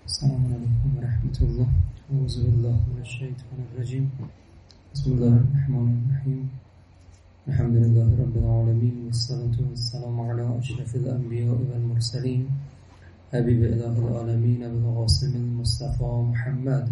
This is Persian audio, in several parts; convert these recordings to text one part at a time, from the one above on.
السلام علیکم و رحمت الله. اعوذ بالله من الشیطان الرجیم. بسم الله الرحمن الرحیم. الحمد لله رب العالمین و الصلاة والسلام علی اشرف الانبیاء و المرسلین حبیب اله العالمین ابو القاسم المصطفى محمد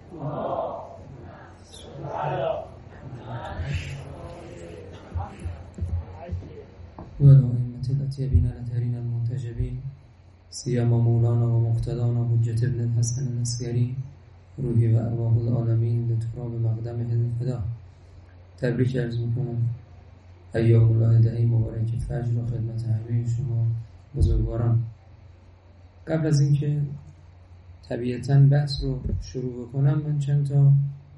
و الائمة الاطیبین الاطهرین المنتجبین سیما مولانا و مقتدانا حجت ابن الحسن العسکری روحی و ارواح العالمین به تراب مقدمه الفدا. تبریک عرض میکنم ایام الله دهی مبارک فجر و خدمت همه شما بزرگواران. قبل از اینکه طبیعتاً بحث رو شروع بکنم من چند تا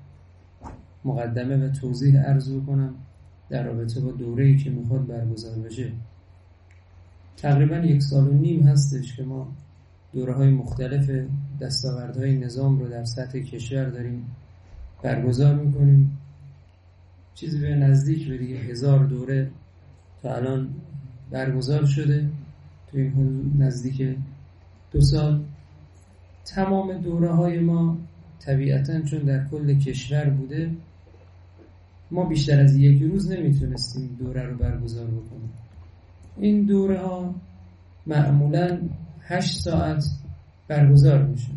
مقدمه و توضیح عرض کنم در رابطه با دوره‌ای که میخواد برگزار بشه. تقریباً 1.5 سال هستش که ما دوره‌های مختلف دستاوردهای نظام رو در سطح کشور داریم برگزار میکنیم. چیزی به نزدیک به دیگه 1000 دوره تا الان برگزار شده تو این نزدیک 2 سال. تمام دوره‌های ما طبیعتاً چون در کل کشور بوده ما بیشتر از 1 روز نمیتونستیم دوره رو برگزار بکنیم. این دوره ها معمولاً 8 ساعت برگزار میشه.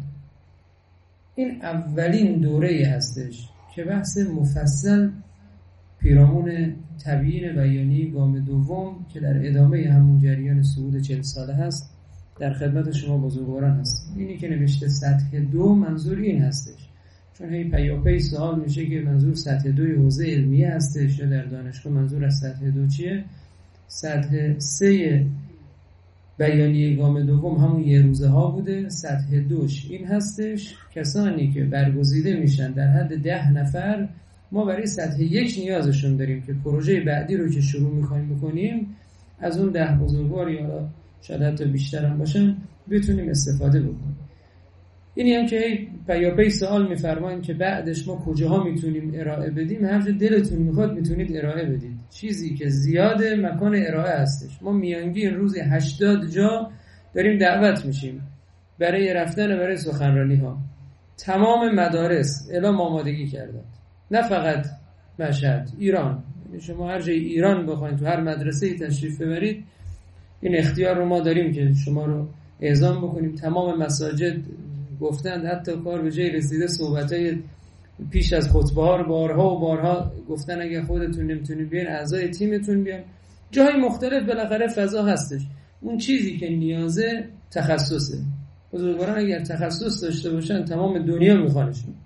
این اولین دوره هستش که بحث مفصل پیرامون تبیین بیانیه گام دوم که در ادامه همون جریان صعود 40 ساله هست در خدمت شما بزرگواران هست. اینی که نوشته سطح 2 منظور این هستش، چون هی پیاپی سوال میشه که منظور سطح 2 حوزه علمیه هستش یا در دانشگاه منظور از سطح 2 چیه. سطح 3 بیانیه گام دوم همون 1 روزه ها بوده. سطح 2 این هستش کسانی که برگزیده میشن در حد 10 نفر ما برای سطح 1 نیازشون داریم که پروژه بعدی رو که شروع میخوایم بکنیم از اون 10 بزرگوار یا شاید حتی بیشتر هم باشن بتونیم استفاده بکنیم. اینی هم که پیاپی سوال میفرمایند که بعدش ما کجاها میتونیم ارائه بدیم. هر جا دلتون میخواد میتونید ارائه بدید. چیزی که زیاده مکان ارائه هستش. ما میانگین روزی 80 جا داریم دعوت میشیم برای رفتن و برای سخنرانی ها. تمام مدارس اعلام آمادگی کردند، نه فقط مشهد، ایران. شما هر جای ایران بخواید تو هر مدرسه‌ای تشریف ببرید این اختیار رو ما داریم که شما رو اعزام بکنیم. تمام مساجد گفتند، حتی کار به جای رسیده صحبتای پیش از خطبه ها رو بارها و بارها گفتن اگر خودتون نمیتونید بیاین اعضای تیمتون بیان. جای مختلف بالاخره فضا هستش. اون چیزی که نیازه تخصصه. بزرگواران اگر تخصص داشته باشن تمام دنیا میخوانشون.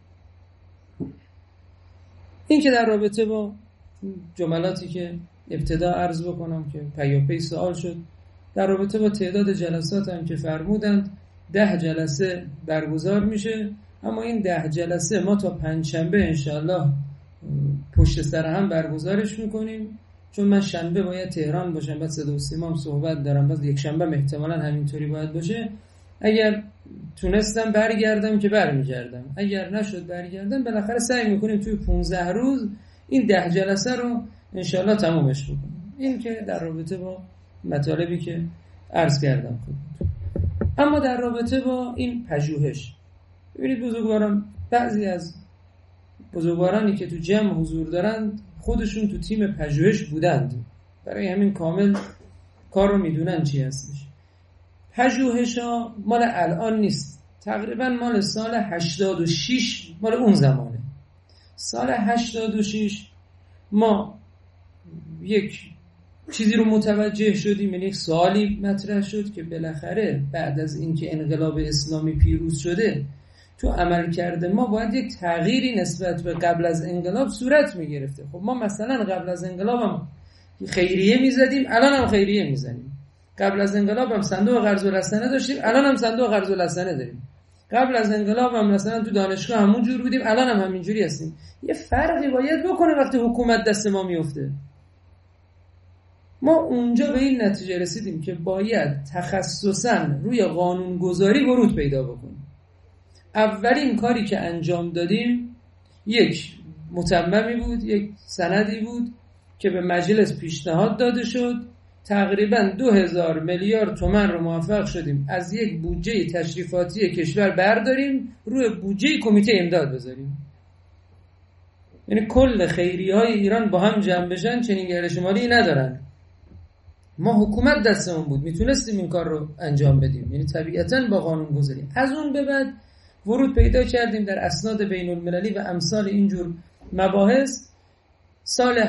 این که در رابطه با جملاتی که ابتدا عرض بکنم که پیاپی سوال شد در رابطه با تعداد جلسات هم که فرمودند 10 جلسه برگزار میشه. اما این 10 جلسه ما تا 5 شنبه انشاءالله پشت سر هم برگزارش میکنیم، چون من شنبه باید تهران باشم، بعد صدا و سیما هم صحبت دارم، بعد یک شنبه احتمالاً همینطوری باید باشه. اگر تونستم برگردم که برمیگردم، اگر نشد برگردم بالاخره سعی میکنیم توی 15 روز این 10 جلسه رو انشاءالله تمامش بکنیم. این که در رابطه با مطالبی که عرض کردم خودتون. اما در رابطه با این پژوهش ببینید بزرگواران، بعضی از بزرگوارانی که تو جمع حضور دارند خودشون تو تیم پژوهش بودند، برای همین کامل کار رو میدونن چی هستش. پژوهش ها مال الان نیست، تقریبا مال سال 86 مال اون زمانه. سال 86 ما یک چیزی رو متوجه شدیم، یعنی یک سوالی مطرح شد که بالاخره بعد از اینکه انقلاب اسلامی پیروز شده تو عملکرد ما باید یک تغییری نسبت به قبل از انقلاب صورت میگرفته. خب ما مثلا قبل از انقلاب هم خیریه میزدیم، الان هم خیریه میزنیم. قبل از انقلاب هم صندوق قرض الحسنه داشتیم، الان هم صندوق قرض الحسنه داریم. قبل از انقلاب هم مثلا تو دانشگاه همون جور بودیم، الان هم همینجوری هستیم. یه فرقی باید بکنه وقتی حکومت دست ما میفته. ما اونجا به این نتیجه رسیدیم که باید تخصصاً روی قانونگذاری ورود پیدا بکنیم. اولین کاری که انجام دادیم یک متممی بود، یک سندی بود که به مجلس پیشنهاد داده شد تقریبا 2000 میلیارد تومان رو موفق شدیم از یک بودجه تشریفاتی کشور برداریم روی بودجه کمیته امداد بذاریم. یعنی کل خیریه‌های ایران با هم جمع بشن چنین گردش مالی ندارن. ما حکومت دستمون بود، میتونستیم این کار رو انجام بدیم، یعنی طبیعتاً با قانون گذاری. از اون به بعد ورود پیدا کردیم در اسناد بین المللی و امثال اینجور مباحث. سال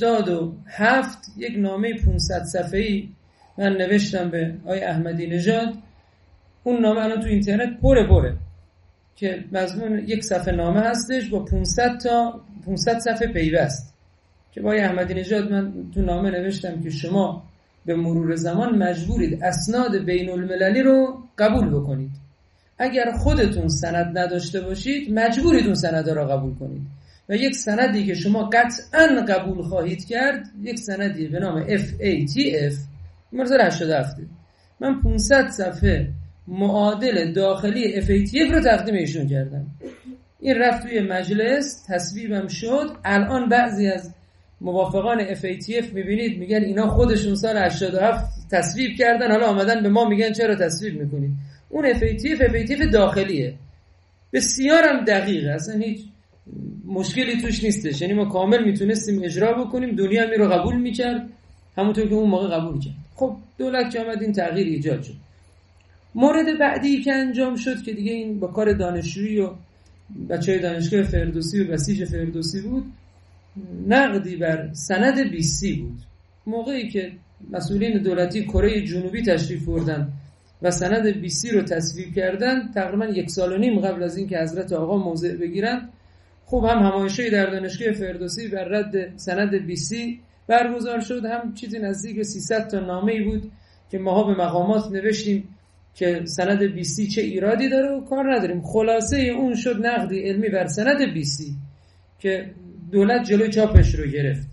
87 یک نامه 500 صفحه‌ای من نوشتم به آقای احمدی نژاد. اون نامه الان تو اینترنت پره که مضمون یک صفحه نامه هستش با 500 صفحه پیوست که با آقای احمدی نژاد من تو نامه نوشتم که شما به مرور زمان مجبورید اسناد بین المللی رو قبول بکنید. اگر خودتون سند نداشته باشید مجبورید اون سند را قبول کنید و یک سندی که شما قطعاً قبول خواهید کرد یک سندی به نام FATF مرزال 87. من 500 صفحه معادل داخلی FATF رو تقدیم ایشون کردم. این رفت توی مجلس تصویبم شد. الان بعضی از موافقان FATF میبینید میگن اینا خودشون سال 87 تصویب کردن، حالا آمدن به ما میگن چرا تصویب میکنید. اون FATF داخلیه، بسیارم دقیقه، اصلا هیچ مشکلی توش نیستش. یعنی ما کامل میتونستیم اجرا بکنیم، دنیا هم رو قبول میکرد همونطور که اون موقع قبول کرد. خب دولت که آمد این تغییر ایجاد شد. مورد بعدی که انجام شد که دیگه این با کار دانشجویی و بچهای دانشگاه فردوسی و بسیج فردوسی بود، نقدی بر سند بیسی بود. موقعی که مسئولین دولتی کره جنوبی تشریف بردن و سند بیسی رو تصویب کردن، تقریبا 1.5 سال قبل از این که حضرت آقا موضع بگیرن، خب هم همایشی در دانشگاه فردوسی بر رد سند بیسی برگزار شد، هم چیزی نزدیک 300 تا نامه‌ای بود که ماها به مقامات نوشتیم که سند بیسی چه ایرادی داره و کار نداریم. خلاصه اون شد نقدی علمی بر سند بیسی که دولت جلوی چاپش رو گرفت.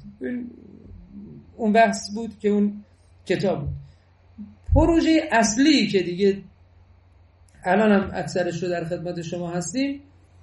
اون بحث بود که اون کتاب بود. پروژه اصلی که دیگه الان هم اکثرش رو در خدمت شما هستیم،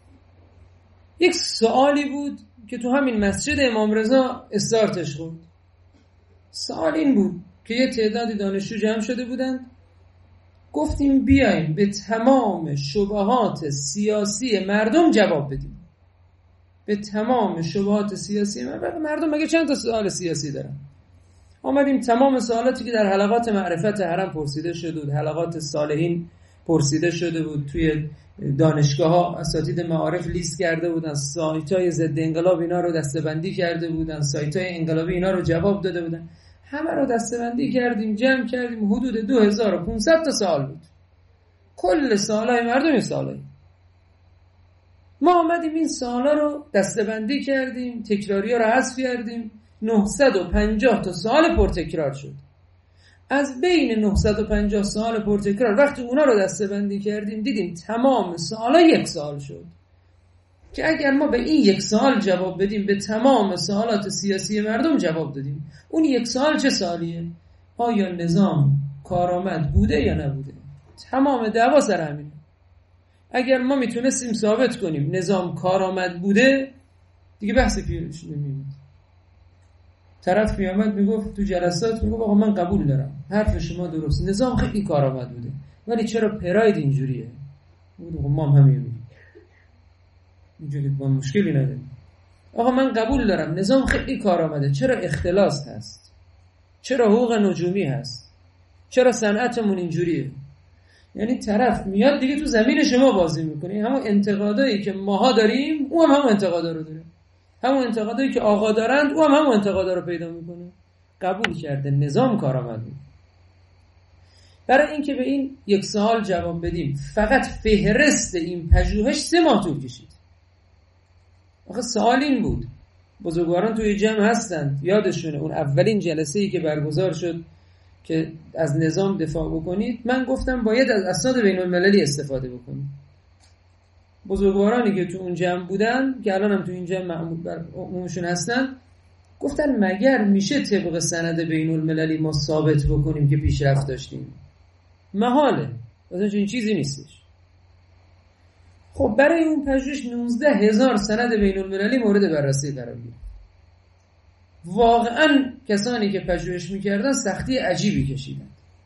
یک سوالی بود که تو همین مسجد امام رضا استارتش بود. سوال این بود که یه تعدادی دانشجو جمع شده بودن، گفتیم بیایم به تمام شبهات سیاسی مردم جواب بدیم. به تمام شبهات سیاسی مردم مگه چند تا سوال سیاسی دارن؟ آمدیم تمام سوالاتی که در حلقات معرفت حرم پرسیده شده بود، حلقات صالحین پرسیده شده بود، توی دانشگاه ها اساتید معارف لیست کرده بودن، سایت های ضد انقلاب اینا رو دسته‌بندی کرده بودن، سایت های انقلابی اینا رو جواب داده بودن، همه رو دسته‌بندی کردیم، جمع کردیم، حدود 2500 تا سوال بود. کل سوالای مردم این سوالای ما آمدیم این سوالا رو دسته‌بندی کردیم، تکراری ها رو حذف کردیم. 950 تا سوال پرتکرار شد. از بین 950 سوال پرتکرار وقتی اونا رو دسته‌بندی کردیم دیدیم تمام سوالا یک سوال شد که اگر ما به این یک سوال جواب بدیم به تمام سوالات سیاسی مردم جواب دادیم. اون یک سوال چه سوالیه؟ آیا نظام کارآمد بوده یا نبوده؟ تمام دعوا سر همینه. اگر ما میتونستیم ثابت کنیم نظام کارآمد بوده دیگه بحثی پیش نمیاد. طرف میامد میگفت تو جلسات میگفت آقا من قبول دارم حرف شما درست، نظام خیلی کارآمد بوده، ولی چرا پراید اینجوریه؟ میگفت ما هم همین میگیم اینجوری با مشکلی نداریم. آقا من قبول دارم نظام خیلی کارآمده، چرا اختلاس هست؟ چرا حقوق نجومی هست؟ چرا صنعتمون اینجوریه؟ یعنی طرف میاد دیگه تو زمین شما بازی میکنه. همون انتقادایی که ماها داریم او هم همون انتقادا رو داره، همون انتقادایی که آقا دارند او هم همون انتقادا رو پیدا میکنه. قبول کرده نظام کارآمد بود. برای اینکه به این یک سوال جواب بدیم فقط فهرست این پژوهش 3 ماه طول کشید. آخه سوال این بود، بزرگواران توی جمع هستند یادشونه اون اولین جلسه‌ای که برگزار شد که از نظام دفاع بکنید، من گفتم باید از اسناد بین المللی استفاده بکنید. بزرگوارانی که تو اون جمع بودن که الان هم تو این جمع عمومشون هستن گفتن مگر میشه طبق سند بین المللی ما ثابت بکنیم که پیشرفت داشتیم؟ محاله، مثلا این چیزی نیستش. خب برای اون پژوهش 19000 سند بین المللی مورد بررسی قرار گرفت. واقعا کسانی که پژوهش میکردن سختی عجیبی کشیدن.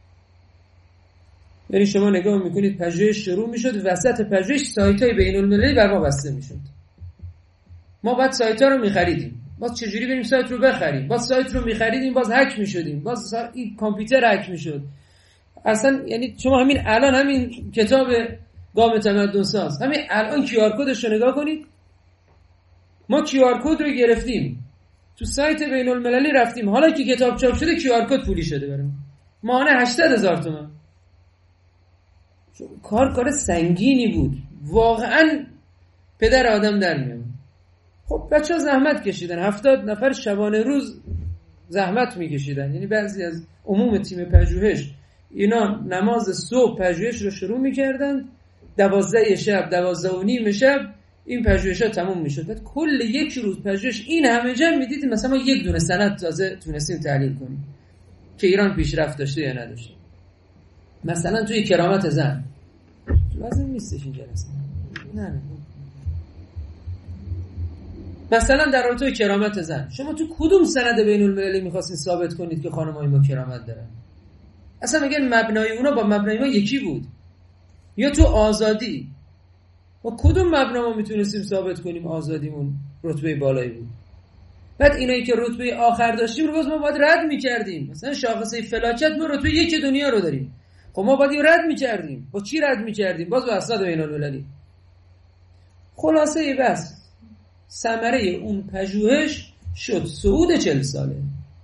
یعنی شما نگاه میکنید پژوهش شروع میشد، وسط پژوهش سایت‌های بین‌المللی بر ما بسته میشد. ما بعد سایت‌ها رو می‌خریدیم. باز چجوری بریم سایت رو بخریم؟ باز سایت رو می‌خریدیم، باز هک می‌شدیم. باز این کامپیوتر هک می‌شد. اصلا یعنی شما همین الان همین کتاب گام تمدن ساز، همین الان کیو آر کدش رو نگاه کنید. ما کیو آر کد رو گرفتیم. تو سایت بین‌المللی رفتیم. حالا که کتاب چاپ شده کیو آر کد پولی شده برام. ماهانه 800,000 تومان. کار سنگینی بود. واقعا پدر آدم در میاد. خب بچه‌ها زحمت کشیدن، 70 نفر شبانه روز زحمت میکشیدن. یعنی بعضی از عموم تیم پژوهش اینا نماز صبح پژوهش رو شروع میکردن، 12 شب 12:30 شب این پژوهش‌ها تموم میشد. بعد کل یک روز پژوهش این همه جمع میدیدیم، مثلا ما یک دونه سند تازه تونستیم تحلیل کنیم که ایران پیشرفت داشته یا نداشته. مثلا توی کرامت زن لازم نیستش این جلسه. نه مثلا در رابطه کرامت زن شما تو کدوم سند بین‌المللی می‌خواستین ثابت کنید که خانم‌های ما کرامت دارن؟ اصلا میگن مبنای اونا با مبنای ما یکی بود. یا تو آزادی ما کدوم مبنا ما میتونستیم ثابت کنیم آزادیمون رتبه بالایی بود؟ بعد اینایی که رتبه آخر داشتیم رو باز ما باید رد می‌کردیم. مثلا شاخصه فلاکت ما رتبه 1 دنیا رو داریم. خب ما باید رد می‌کردیم. با چی رد می‌کردیم؟ باز با اسناد بین‌المللی. خلاصه بس ثمره اون پژوهش شد صعود 40 ساله.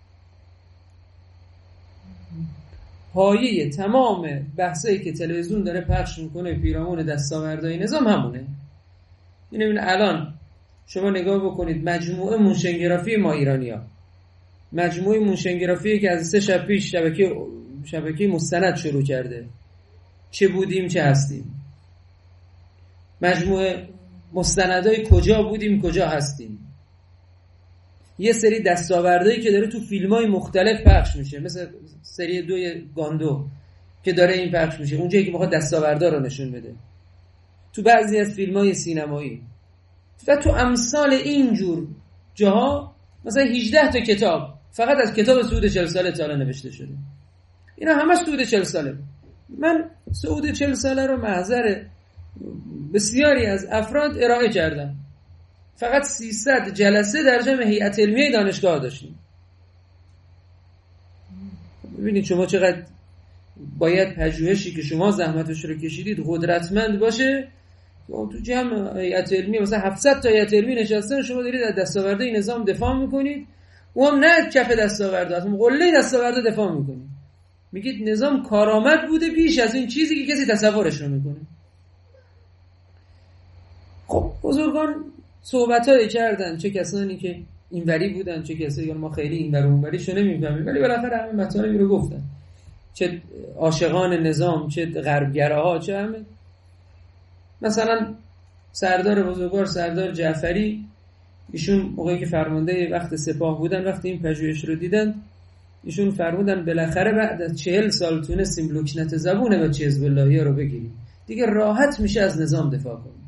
پایه تمام بحثایی که تلویزیون داره پخش میکنه پیرامون دستاوردهای نظام همونه. این الان شما نگاه بکنید مجموعه موشنگرافی ما ایرانی‌ها، مجموعه موشنگرافی که از 3 شب پیش شبکه مستند شروع کرده، چه بودیم چه هستیم، مجموعه مستندای کجا بودیم کجا هستیم، یه سری دستاوردهایی که داره تو فیلم‌های مختلف پخش میشه، مثل سری 2 گاندو که داره این پخش میشه، اونجایی که میخواد دستاوردا رو نشون بده، تو بعضی از فیلم‌های سینمایی و تو امثال اینجور جاها. مثلا 18 تا کتاب فقط از کتاب صعود 40 ساله تا الان نوشته شده. اینا همه صعود 40 ساله. من صعود 40 ساله رو محضر بسیاری از افراد ارائه کردم. فقط 300 جلسه در جمع هیئت علمیه دانشگاه داشتیم. ببینید شما چقدر باید پژوهشی که شما زحمتش رو کشیدید قدرتمند باشه. تو جمع هیئت علمیه مثلا 700 تا هیئت علمی نشستن، شما دارید از دستاوردهای نظام دفاع میکنید، و هم نه کف دستاورده، اصلا قله دستاورده دفاع میکنید. میگید نظام کارآمد بوده بیش از این چیزی که کسی تصورش رو میکنه. خب بزرگان صحبت‌های کردن، چه کسانی که اینوری بودن چه کسایی که ما خیلی اینور اونوری شو نمی‌فهمیم، ولی بالاخره همه مطالبی رو گفتن، چه عاشقان نظام چه غربگراها چه همه. مثلا سردار بزرگوار سردار جعفری، ایشون موقعی که فرمانده وقت سپاه بودن، وقتی این پژوهش رو دیدن، ایشون فرمودن بالاخره بعد از 40 سال تونستیم لکنت زبون بچه حزب اللهی رو بگیریم، دیگه راحت میشه از نظام دفاع کنید.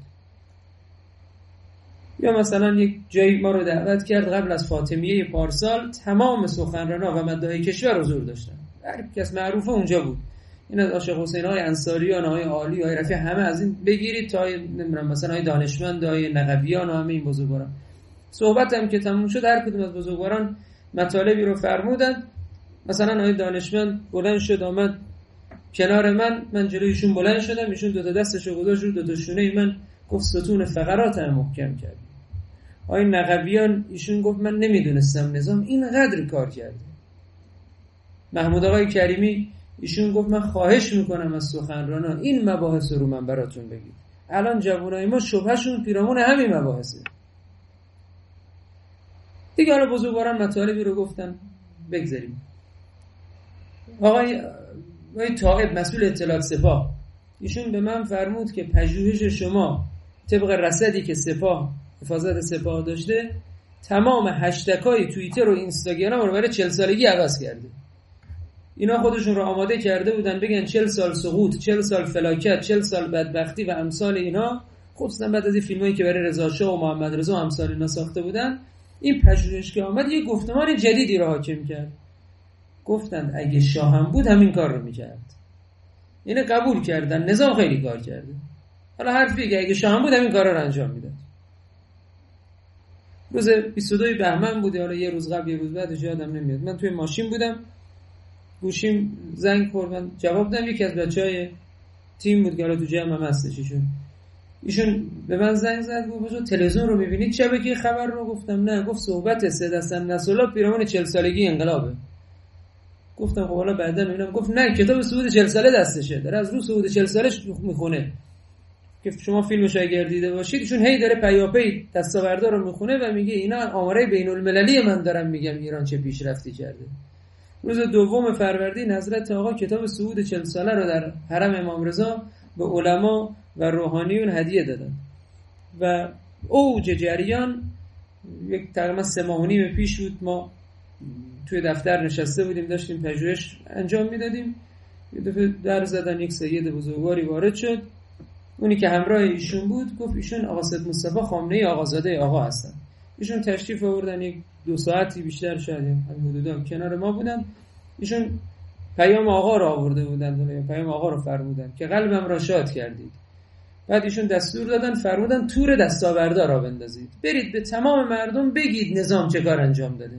یا مثلا یک جایی ما رو دعوت کرد قبل از فاطمیه پارسال، تمام سخنرانا و مداعی کشور حضور داشتن، هر کس معروفه اونجا بود. این از عاشق حسین‌های انصاریان، های عالی، های رفیع، همه از این بگیرید تا نمیدونم مثلا های دانشمند، های نقبیان و همه این بزرگواران. صحبت هم که تموم شد هر کدوم از بزرگواران مطالبی رو فرمودن. مثلا های دانشمند بلند شد آمد کنار من جلویشون بلند شدم، ایشون دو تا دستشو گذاشت رو دو تا شونه من، گفت ستون فقرات هم محکم کرد. های نقبیان ایشون گفت من نمیدونستم نظام اینقدر کار کرده. محمود آقای کریمی ایشون گفت من خواهش میکنم از سخنرانان این مباحث رو من براتون بگید. الان جوانای ما شبهشون پیرامون همین مباحثه. دیگه حالا بزرگواران مطالبی رو گفتن، بگذاریم. آقای طائب مسئول اطلاعات سپاه، ایشون به من فرمود که پژوهش شما طبق رصدی که سپاه حفاظت سپاه داشته، تمام هشتگ‌های توییتر و اینستاگرام رو برای 40 سالگی عوض کرده. اینا خودشون رو آماده کرده بودن بگن 40 سال سقوط، 40 سال فلاکت، 40 سال بدبختی و امثال اینا. خصوصا بعد از این فیلمایی که برای رضا شاه و محمد رضا و امثال اینا ساخته بودن، این پژوهش که آمد یه گفتمان جدیدی رو حاکم کرد. گفتند اگه شاه هم بود همین کار رو میکرد. اینه قبول کردن، نظام خیلی کار کرده. حالا حرفی که اگه شاه هم بود همین کارا رو انجام میداد. روز 22 بهمن بود، حالا یه روز قبل یه روز بعدش یادم نمیاد. من توی ماشین بودم، گوشیم زنگ خورد، من جواب دادم. یکی از بچهای تیم بود که حالا تو جمع هم هستش ایشون به من زنگ زد، گفت تلویزیون رو میبینید شبکه خبر رو؟ گفتم نه. گفت صحبت سید حسن نصرالله پیرامون 40 سالگی انقلابه. گفتم خب حالا بعدا میبینم. گفت نه، کتاب صعود 40 ساله دستشه، داره از رو صعود 40 سالش میخونه که شما فیلمش اگر دیده باشید. ایشون هی داره پیاپی دستاوردها رو میخونه و میگه اینا آماره بین المللی من دارم میگم ایران چه پیشرفتی کرده. روز 2 فروردین حضرت آقا کتاب صعود 40 ساله رو در حرم امام رضا به علما و روحانیون هدیه دادن و اوج جریان یک تقریبا 3 ماه و نیم پیش بود. ما توی دفتر نشسته بودیم، داشتیم پژوهش انجام میدادیم. یه دفعه در زدن، یک سید بزرگواری وارد شد. اونی که همراه ایشون بود گفت ایشون آقا سید مصطفی خامنه‌ای آقازاده آقا هستن. ایشون تشریف آوردن، یک 2 ساعتی بیشتر شاید همین حدودا کنار ما بودن. ایشون پیام آقا رو آورده بودن، پیام آقا رو فرمودن که قلبم را شاد کردید. بعد ایشون دستور دادن، فرمودن تور دستاوردها را بندازید، برید به تمام مردم بگید نظام چه کار انجام داده.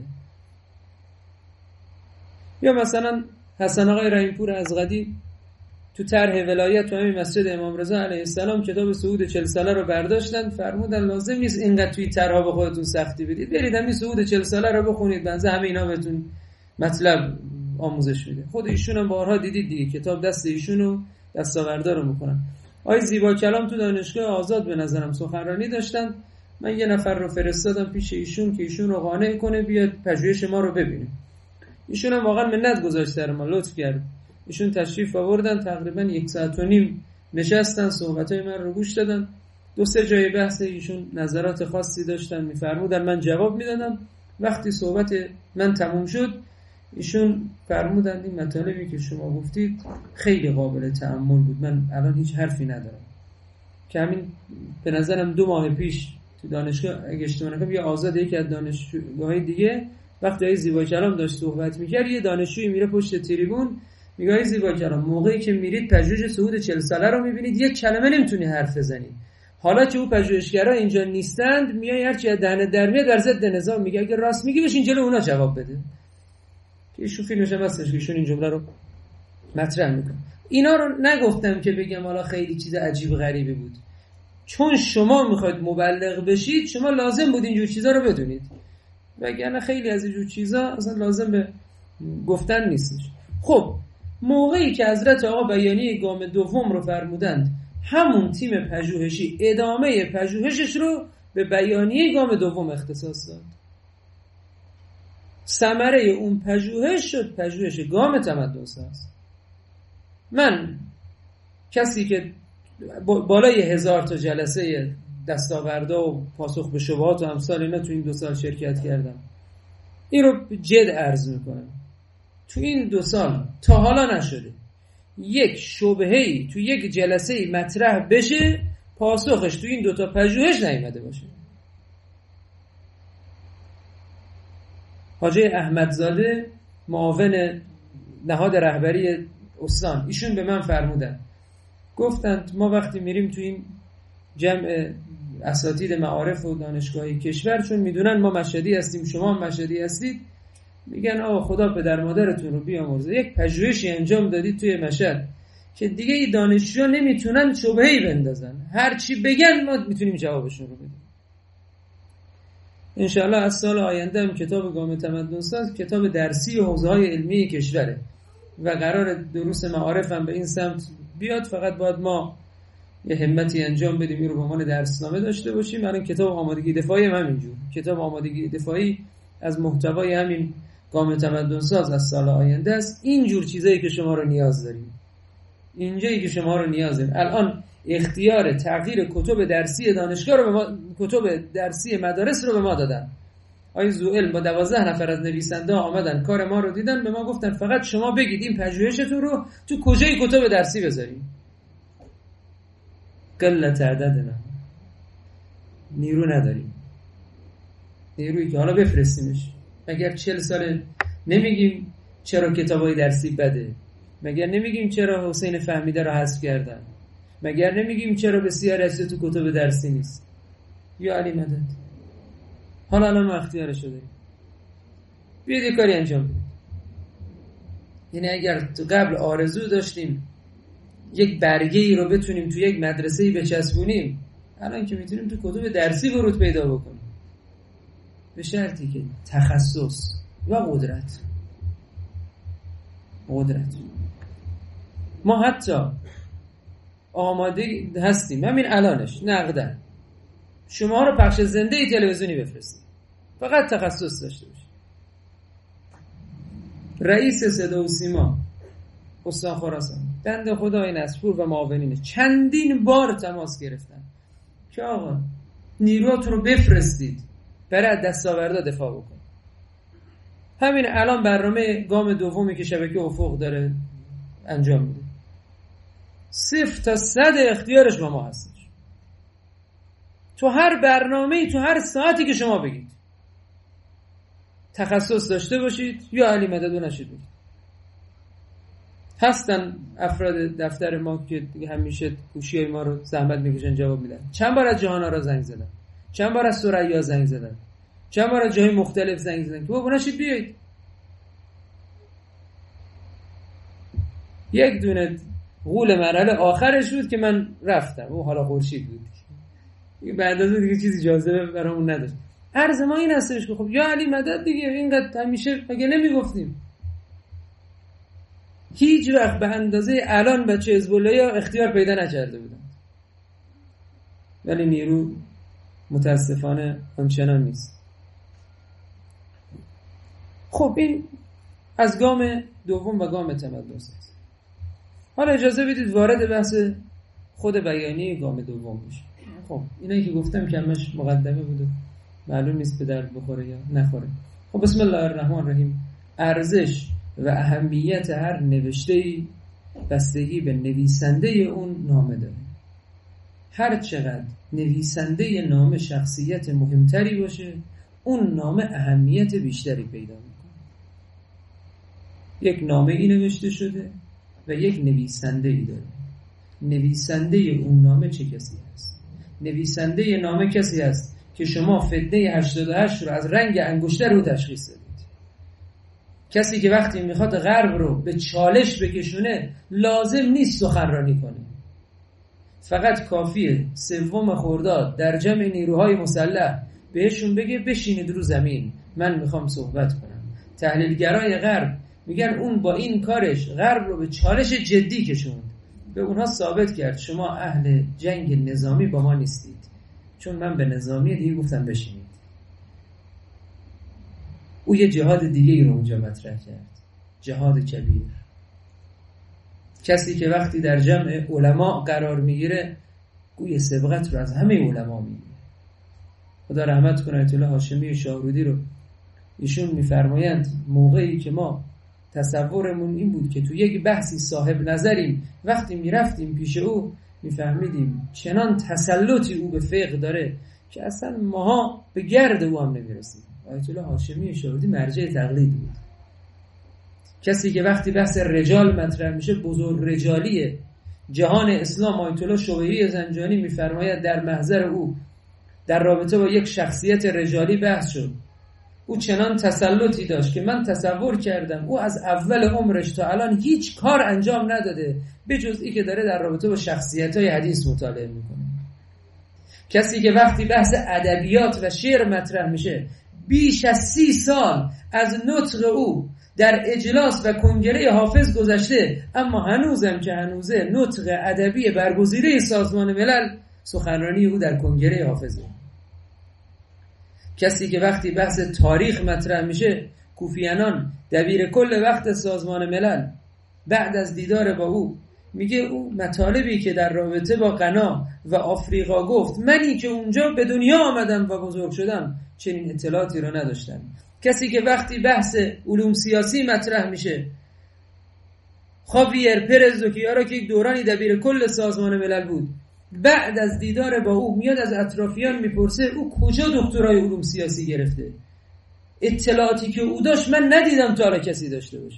یا مثلا حسن آقای رحیمپور ازغدی تو طرح ولایت تو همین مسجد امام رضا علیه السلام کتاب صعود 40 ساله رو برداشتن، فرمودن لازم نیست اینقدر توی طرح‌ها به خودتون سختی بدید، برید همین صعود 40 ساله رو بخونید، بنز همه اینا بهتون مطلب آموزش میده. خود ایشون هم بارها دیدید دیگه، کتاب دست ایشونو دستاوردا رو میخونن. آقای زیبا کلام تو دانشگاه آزاد به نظرم سخنرانی داشتن. من یه نفر رو فرستادم پیش ایشون که ایشون رو قانع کنه بیاد پژوهش ما رو ببینه. ایشون هم واقعا منت گذاشت سر ما، لطف کرد. ایشون تشریف آوردن، تقریبا 1 ساعت و نیم نشستن، صحبتای من رو گوش دادن. 2-3 جای بحث ایشون نظرات خاصی داشتن، میفرمودن من جواب میدادم. وقتی صحبت من تموم شد ایشون فرمودن این مطالبی که شما گفتید خیلی قابل تأمل بود، من الان هیچ حرفی ندارم. که همین به نظرم 2 ماه پیش تو دانشگاه اگه اشتباه نکنم یا آزاد، یکی از دانشگاه‌های دیگه، وقتی آقای زیبا کلام داشت صحبت می‌کرد، یه دانشجویی میره پشت تریبون میگه آقای زیبا کلام موقعی که میرید پژوهش صعود 40 ساله رو می‌بینید یک کلمه نمیتونی حرف بزنی. حالا که او پژوهشگرا اینجا نیستند، میای هر چی دهنت در میاد در ضد نظام میگه، اگه راست میگی بشین جلو اونا جواب بده. که ایشون فیلمش هم هستش که ایشون این جمله رو مطرح میکنه. اینا رو نگفتم که بگم حالا خیلی چیز عجیب غریبی بود، چون شما میخواید مبلغ بشید شما لازم بود اینجور چیزا رو بدونید، وگرنه خیلی از اینجور چیزا اصلا لازم به گفتن نیستش. خب موقعی که حضرت آقا بیانیه گام دوم رو فرمودند، همون تیم پژوهشی ادامه پژوهشش رو به بیانیه گام دوم اختصاص داد. ثمره اون پژوهش شد پژوهش گام تمدن‌ساز. من کسی که بالای 1000 تا جلسه دستاوردا و پاسخ به شبهات و امثال اینا تو این 2 سال شرکت کردم، این رو جد عرض میکنم. تو این 2 سال تا حالا نشده یک شبهه‌ای تو یک جلسه‌ای مطرح بشه پاسخش تو این 2 تا پژوهش نیامده باشه. حاجی احمدزاده معاون نهاد رهبری استان، ایشون به من فرمودن، گفتند ما وقتی میریم تو این جمع اساتید معارف و دانشگاهی کشور، چون میدونن ما مشهدی هستیم شما هم مشهدی هستید، میگن آقا خدا پدر مادرتون رو بیامرزه، یک پژوهشی انجام دادید توی مشهد که دیگه این دانشجوها نمیتونن شبهه‌ای بندازن، هر چی بگن ما میتونیم جوابشون رو بدیم. انشاءالله از سال آینده هم کتاب گام تمدن‌ساز کتاب درسی حوزه‌های علمی کشوره و قرار دروس معارف هم به این سمت بیاد. فقط باید ما یه همتی انجام بدیم این رو به عنوان درسنامه داشته باشیم. الان کتاب آمادگی دفاعی هم همینجور، کتاب آمادگی دفاعی از محتوای همین گام تمدن‌ساز از سال آینده است. اینجور چیزایی که شما رو نیاز داریم، اینجایی که شما رو نیاز داریم. الان اختیار تغییر کتب درسی دانشگاه رو به ما، کتب درسی مدارس رو به ما دادن. آقای زوئل با 12 نفر از نویسنده آمدن کار ما رو دیدن، به ما گفتن فقط شما بگید این پژوهشتون رو تو کجای کتب درسی بذاریم. قلت عددنا، نیرو نداریم. نیرویی که حالا بفرستیمش. مگر 40 سال نمیگیم چرا کتابای درسی بده؟ مگر نمیگیم چرا حسین فهمیده رو حذف کردن؟ مگر نمیگیم چرا بسیار از تو کتاب درسی نیست؟ یا علی مدد حالا الان ما اختیارش شده، بیاید کاری انجام بدیم. یعنی اگر تو قبل آرزو داشتیم یک برگه ای رو بتونیم تو یک مدرسه ای بچسبونیم، الان که میتونیم تو کتب درسی ورود پیدا بکنیم، به شرطی که تخصص و قدرت. ما حتی آماده هستیم همین الانش نقدن شما رو پخش زنده تلویزیونی بفرستیم، فقط تخصص داشته باشید. رئیس صدا و سیما استان خراسان بنده خدای نصفور و معاونینش چندین بار تماس گرفتن که آقا نیروهاتون رو بفرستید برای دستاوردها دفاع بکن. همین الان برنامه گام دومی که شبکه افق داره انجام میده 0 تا 100 اختیارش با ما هستش. تو هر برنامه‌ای تو هر ساعتی که شما بگید تخصص داشته باشید یا علی مدد نشید بگید. هستن افراد دفتر ما که همیشه گوشیای ما رو زحمت میکشن جواب میدن. چند بار از جهان آرا زنگ زدن، چند بار از ثریا زنگ زدن، چند بار از جای مختلف زنگ زدن که بابا نشید بیایید. یک دونه غول مرحله آخرش بود که من رفتم، او حالا خورشید بود به اندازه دیگه چیزی جاذبه برامون نداشت. عرض ما این هستش که خب یا علی مدد دیگه اینقدر همیشه مگه نمیگفتیم؟ هیچ وقت به اندازه الان بچه حزب الله اختیار پیدا نکرده بودن، ولی نیرو متاسفانه همچنان نیست. خب این از گام دوم و گام تمدرس است. حالا اجازه بدید وارد بحث خود بیانیه گام دوم بشه. خب اینایی که گفتم کمش مقدمه بود، معلوم نیست به درد بخوره یا نخوره. خب بسم الله الرحمن الرحیم. ارزش و اهمیت هر نوشته‌ای بستگی به نویسنده اون نامه داره. هر چقدر نویسنده نامه شخصیت مهمتری باشه، اون نامه اهمیت بیشتری پیدا میکنه. یک نامه ای نوشته شده و یک نویسنده ای داره. نویسنده اون نامه چه کسی هست؟ نویسنده نامه کسی هست که شما فتنه 88 رو از رنگ انگشتر رو تشخیص دادید. کسی که وقتی میخواد غرب رو به چالش بکشونه لازم نیست سخنرانی کنه، فقط کافیه 3 خرداد در جمع نیروهای مسلح بهشون بگه بشینید رو زمین، من میخوام صحبت کنم. تحلیلگرای غرب میگن اون با این کارش غرب رو به چالش جدی کشوند، به اونها ثابت کرد شما اهل جنگ نظامی با ما نیستید، چون من به نظامی دیگه گفتم بشینید. او یه جهاد دیگه رو اونجا مطرح کرد، جهاد کبیر. کسی که وقتی در جمع علما قرار میگیره گوی سبقت رو از همه علما میگیره. خدا رحمت کنه آیت الله هاشمی شاهرودی رو، ایشون میفرمایند موقعی که ما تصورمون این بود که تو یک بحثی صاحب نظریم، وقتی میرفتیم پیش او میفهمیدیم چنان تسلطی او به فقه داره که اصلا ماها به گرد او هم نمیرسیم. آیت الله هاشمی شاهرودی مرجع تقلید بود. کسی که وقتی بحث رجال مطرح میشه بزرگ رجالیه جهان اسلام، آیت الله شویهی زنجانی میفرماید در محضر او در رابطه با یک شخصیت رجالی بحث شد، او چنان تسلطی داشت که من تصور کردم او از اول عمرش تا الان هیچ کار انجام نداده به جز این که داره در رابطه با شخصیت‌های حدیث مطالعه میکنه. کسی که وقتی بحث ادبیات و شعر مطرح میشه بیش از 30 سال از نطق او در اجلاس و کنگره حافظ گذشته، اما هنوزم که هنوزه نطق ادبی برگزیده سازمان ملل سخنرانی او در کنگره حافظه. کسی که وقتی بحث تاریخ مطرح میشه، کوفی عنان دبیر کل وقت سازمان ملل بعد از دیدار با او میگه او مطالبی که در رابطه با غنا و آفریقا گفت، منی که اونجا به دنیا آمدم و بزرگ شدم چنین اطلاعاتی رو نداشتم. کسی که وقتی بحث علوم سیاسی مطرح میشه، خاویر پرز دوکیارا که یک دورانی دبیر کل سازمان ملل بود، بعد از دیدار با او میاد از اطرافیان میپرسه او کجا دکترای علوم سیاسی گرفته؟ اطلاعاتی که او داشت من ندیدم تا حالا کسی داشته باشه.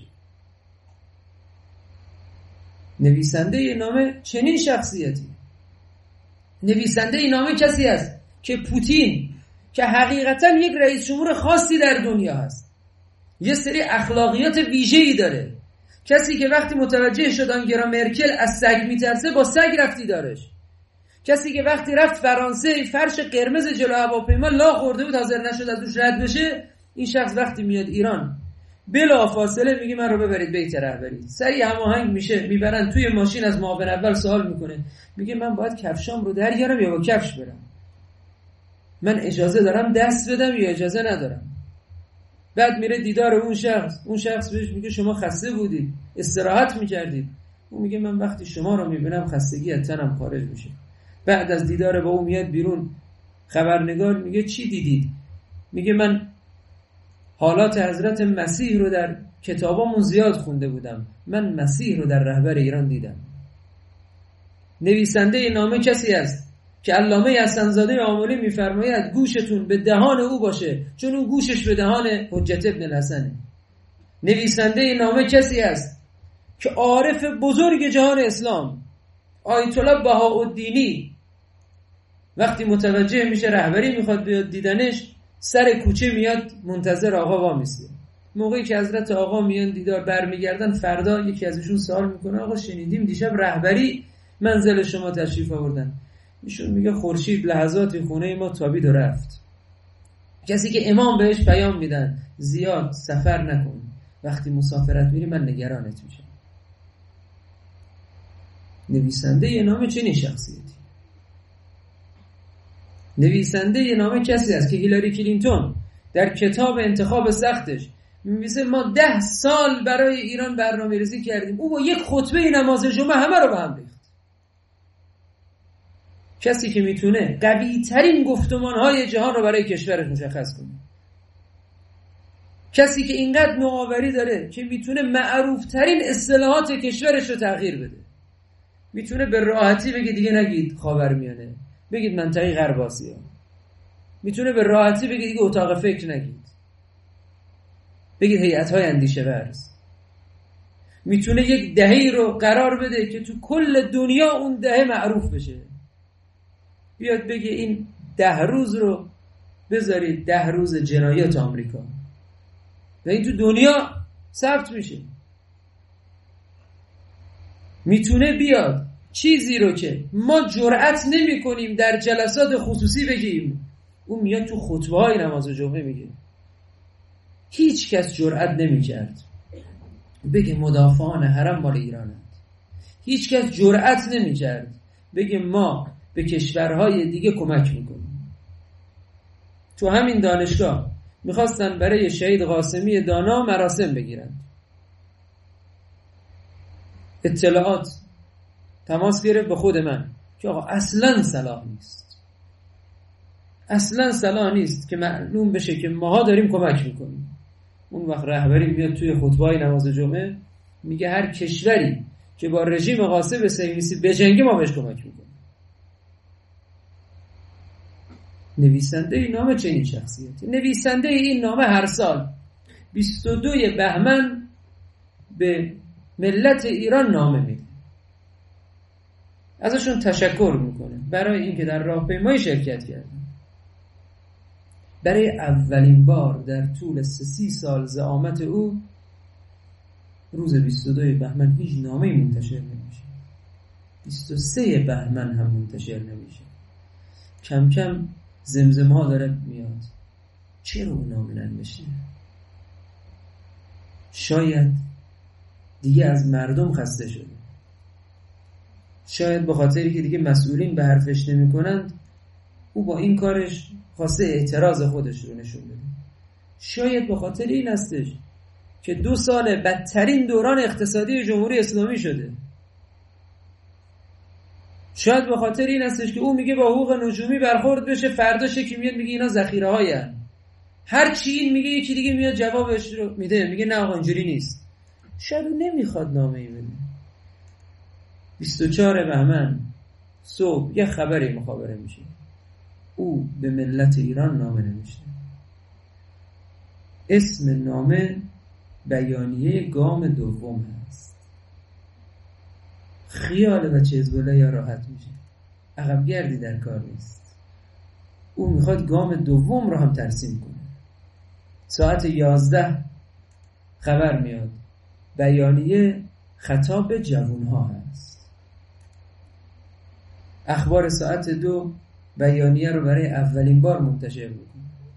نویسنده این نامه چنین شخصیتی. نویسنده این نامه کسی است که پوتین که حقیقتا یک رئیس جمهور خاصی در دنیا هست، یه سری اخلاقیات ویژه‌ای داره، کسی که وقتی متوجه شد آنگلا مرکل از سگ میترسه با سگ رفتی دارش، کسی که وقتی رفت فرانسه فرش قرمز جلو هواپیما لا خورده بود حاضر نشد از روش رد بشه، این شخص وقتی میاد ایران بلا فاصله میگه من رو ببرید بیت رهبری، سریع هماهنگ میشه، میبرن توی ماشین، از معاون اول سوال میکنه، میگه من باید کفشام رو درگیرم یا با کفش برم، من اجازه دارم دست بدم یا اجازه ندارم. بعد میره دیدار اون شخص بهش میگه شما خسته بودید استراحت میکردید، اون میگه من وقتی شما رو میبینم خستگی از تنم خارج میشه. بعد از دیدار با اون میاد بیرون، خبرنگار میگه چی دیدید؟ میگه من حالات حضرت مسیح رو در کتابامون زیاد خونده بودم، من مسیح رو در رهبر ایران دیدم. نویسنده این نامه کسی است که علامه حسن‌زاده آملی میفرماید گوشتون به دهان او باشه چون اون گوشش به دهان حجت ابن الحسنه. نویسنده این نامه کسی است که عارف بزرگ جهان اسلام آیت الله بهاءالدینی وقتی متوجه میشه رهبری میخواد بیاد دیدنش، سر کوچه میاد منتظر آقا وامیسته. موقعی که حضرت آقا میان دیدار برمیگردن، فردا یکی ازشون سوال میکنه آقا شنیدیم دیشب رهبری منزل شما تشریف آوردن. ایشون میگه خورشید لحظاتی خونه ما تابید و رفت. کسی که امام بهش پیام میدن زیاد سفر نکن، وقتی مسافرت میری من نگرانت میشم. نویسنده یه نامه چنین شخصیتی. نویسنده یه نامه کسی است که هیلاری کلینتون در کتاب انتخاب سختش می‌نویسه ما 10 سال برای ایران برنامه‌ریزی کردیم، او با یک خطبه نماز جمعه همه رو به هم ریخت. کسی که میتونه قوی ترین گفتمان‌های جهان رو برای کشورش مشخص کنه، کسی که اینقدر نوآوری داره که میتونه معروف ترین اصطلاحات کشورش رو تغییر بده، میتونه به راحتی بگه دیگه نگید خاورمیانه، بگید منطقه غرب آسیا، میتونه به راحتی بگه دیگه اتاق فکر نگید، بگید هیئت‌های اندیشه ورز، میتونه یک دهه‌ای رو قرار بده که تو کل دنیا اون دهه معروف بشه، بیاد بگه این 10 روز رو بذارید 10 روز جنایات آمریکا و این تو دنیا ثبت میشه. میتونه بیاد چیزی رو که ما جرأت نمی کنیم در جلسات خصوصی بگیم، اون میاد تو خطبه های نماز جمعه میگه. هیچ کس جرأت نمی کرد بگه مدافعان حرم مال ایرانند، هیچ کس جرأت نمی کرد بگه ما به کشورهای دیگه کمک میکنیم. تو همین دانشگاه میخواستن برای شهید قاسمی دانا مراسم بگیرن، اطلاعات تماس گرفت به خود من که آقا اصلا صلاح نیست، اصلا صلاح نیست که معلوم بشه که ماها داریم کمک میکنیم. اون وقت رهبری میاد توی خطبه‌های نماز جمعه میگه هر کشوری که با رژیم غاصب صهیونیستی بجنگه ما بهش کمک میکنیم. نویسنده این نامه چنین شخصیتی. نویسنده این نامه هر سال 22 بهمن به ملت ایران نامه میده، ازشون تشکر میکنه برای اینکه در راهپیمایی شرکت کردن. برای اولین بار در طول 30 سال زعامت او روز 22 بهمن هیچ نامه‌ای منتشر نمیشه، 23 بهمن هم منتشر نمیشه. کم کم زمزمه ها داره میاد چرا اون نامه ننوشته؟ شاید دیگه از مردم خسته شده، شاید به خاطری که دیگه مسئولین به حرفش نمی کنند او با این کارش خواسته اعتراض خودش رو نشون بده، شاید به خاطر این هستش که 2 سال بدترین دوران اقتصادی جمهوری اسلامی شده، شاید به خاطر این هستش که او میگه با حقوق نجومی برخورد بشه، فرداش یکی میاد میگه اینا ذخیره هاین، هر چی این میگه یکی دیگه میاد جوابش رو میده میگه نه آقا اینجوری نیست. شاید او نمیخواد نامه‌ای بده. 24 بهمن صبح یه خبری مخابره میشه، او به ملت ایران نامه نوشته. اسم نامه بیانیه گام دوم هست. خیال بچه حزب‌الله یا راحت میشه، عقب گردی در کار نیست. او میخواد گام دوم رو هم ترسیم کنه. ساعت 11 خبر میاد بیانیه خطاب به جوانها هست. اخبار ساعت 2 بیانیه رو برای اولین بار منتشر میکنه.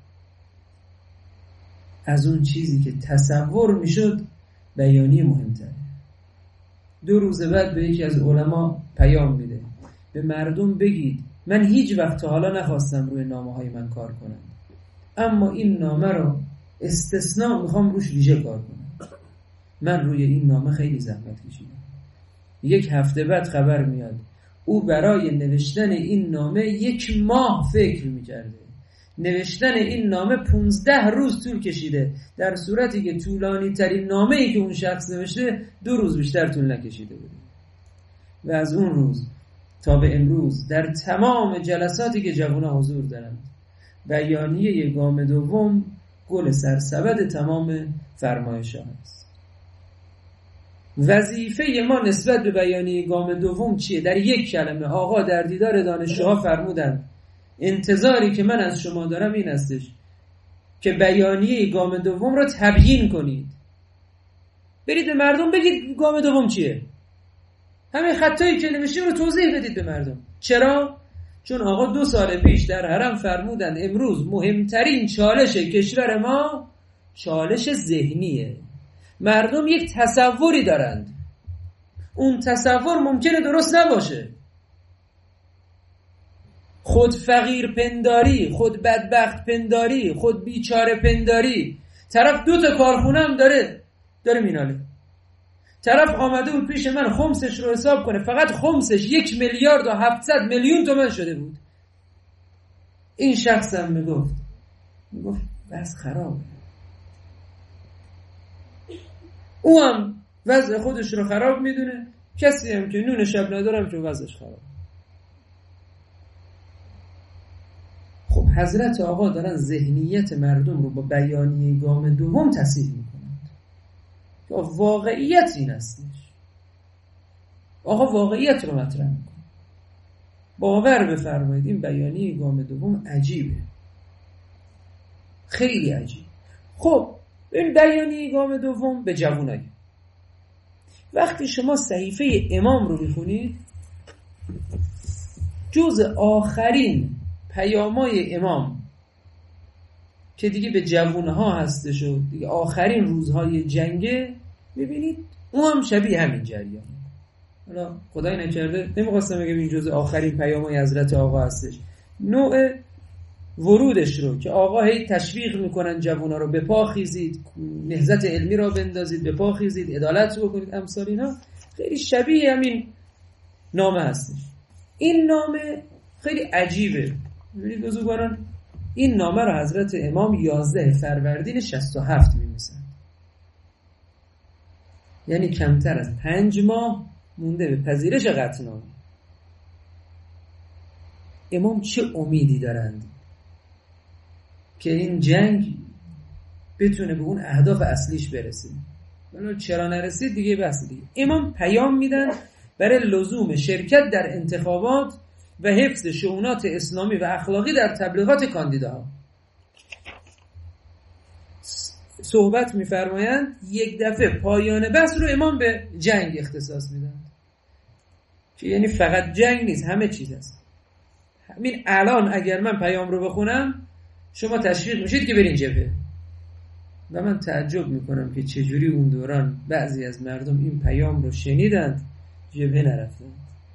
از اون چیزی که تصور میشد بیانیه مهمتره. 2 روز بعد به یکی از علما پیام میده، به مردم بگید من هیچ وقت تا حالا نخواستم روی نامه های من کار کنم، اما این نامه رو استثناء میخوام روش ویژه کار کنم. من روی این نامه خیلی زحمت کشیدم. 1 هفته بعد خبر میاد او برای نوشتن این نامه 1 ماه فکر میکرده. نوشتن این نامه 15 روز طول کشیده، در صورتی که طولانی ترین نامه ای که اون شخص نوشته 2 روز بیشتر طول نکشیده بود. و از اون روز تا به امروز در تمام جلساتی که جوانان حضور دارند، بیانیه گام دوم گل سرسبد تمام فرمایش‌ها است. وظیفه ما نسبت به بیانیه گام دوم چیه؟ در 1 کلمه آقا در دیدار دانشجوها فرمودند انتظاری که من از شما دارم این هستش که بیانیه گام دوم رو تبیین کنید. برید به مردم بگید گام دوم چیه. همین خطایی که نوشتیم رو توضیح بدید به مردم. چرا؟ چون آقا 2 سال پیش در حرم فرمودند امروز مهمترین چالش کشور ما چالش ذهنیه. مردم یک تصوری دارند، اون تصور ممکنه درست نباشه. خود فقیر پنداری، خود بدبخت پنداری، خود بیچاره پنداری. طرف 2 تا کارخونه هم داره میناله. طرف آمده بود پیش من خمسش رو حساب کنه، فقط خمسش 1,700,000,000 تومان شده بود. این شخص هم میگفت بس خرابه. او هم وضع خودش رو خراب میدونه، کسی هم که نون شب ندارم که وضعش خراب. خب حضرت آقا دارن ذهنیت مردم رو با بیانیه گام دوم تصحیح میکنند. واقعیت این هستش. آقا واقعیت رو مطرح میکنه. باور بفرمایید این بیانیه گام دوم عجیبه، خیلی عجیب. خب این بیانیه گام دوم به جوانایی، وقتی شما صحیفه امام رو میخونید، جز آخرین پیامای امام که دیگه به جوانها هستش و دیگه آخرین روزهای جنگه، میبینید اون هم شبیه همین جریان. حالا خدای نکرده نمیخواستم بگم این جز آخرین پیامای حضرت آقا هستش، نوع ورودش رو که آقا هی تشویق میکنن جوونا رو به پا خیزید، نهضت علمی را بندازید، به پا خیزید، عدالت رو بکنید، امثال اینا، خیلی شبیه همین نامه هستش. این نامه خیلی عجیبه. ببینید بزرگواران، این نامه رو حضرت امام 11 فروردین 67 می‌نویسند. یعنی کمتر از 5 ماه مونده به پذیرش قطعنامه. امام چه امیدی دارند که این جنگ بتونه به اون اهداف اصلیش برسه. ولی چرا نرسید دیگه بحث دیگه. امام پیام میدن برای لزوم شرکت در انتخابات و حفظ شؤونات اسلامی و اخلاقی در تبلیغات کاندیداها. صحبت میفرمایند 1 دفعه پایان بحث رو امام به جنگ اختصاص میدن، که یعنی فقط جنگ نیست، همه چیز هست. همین الان اگر من پیام رو بخونم شما تشویق میشید که برین جبهه. و من تعجب میکنم که چجوری اون دوران بعضی از مردم این پیام رو شنیدند جبهه نرفتند.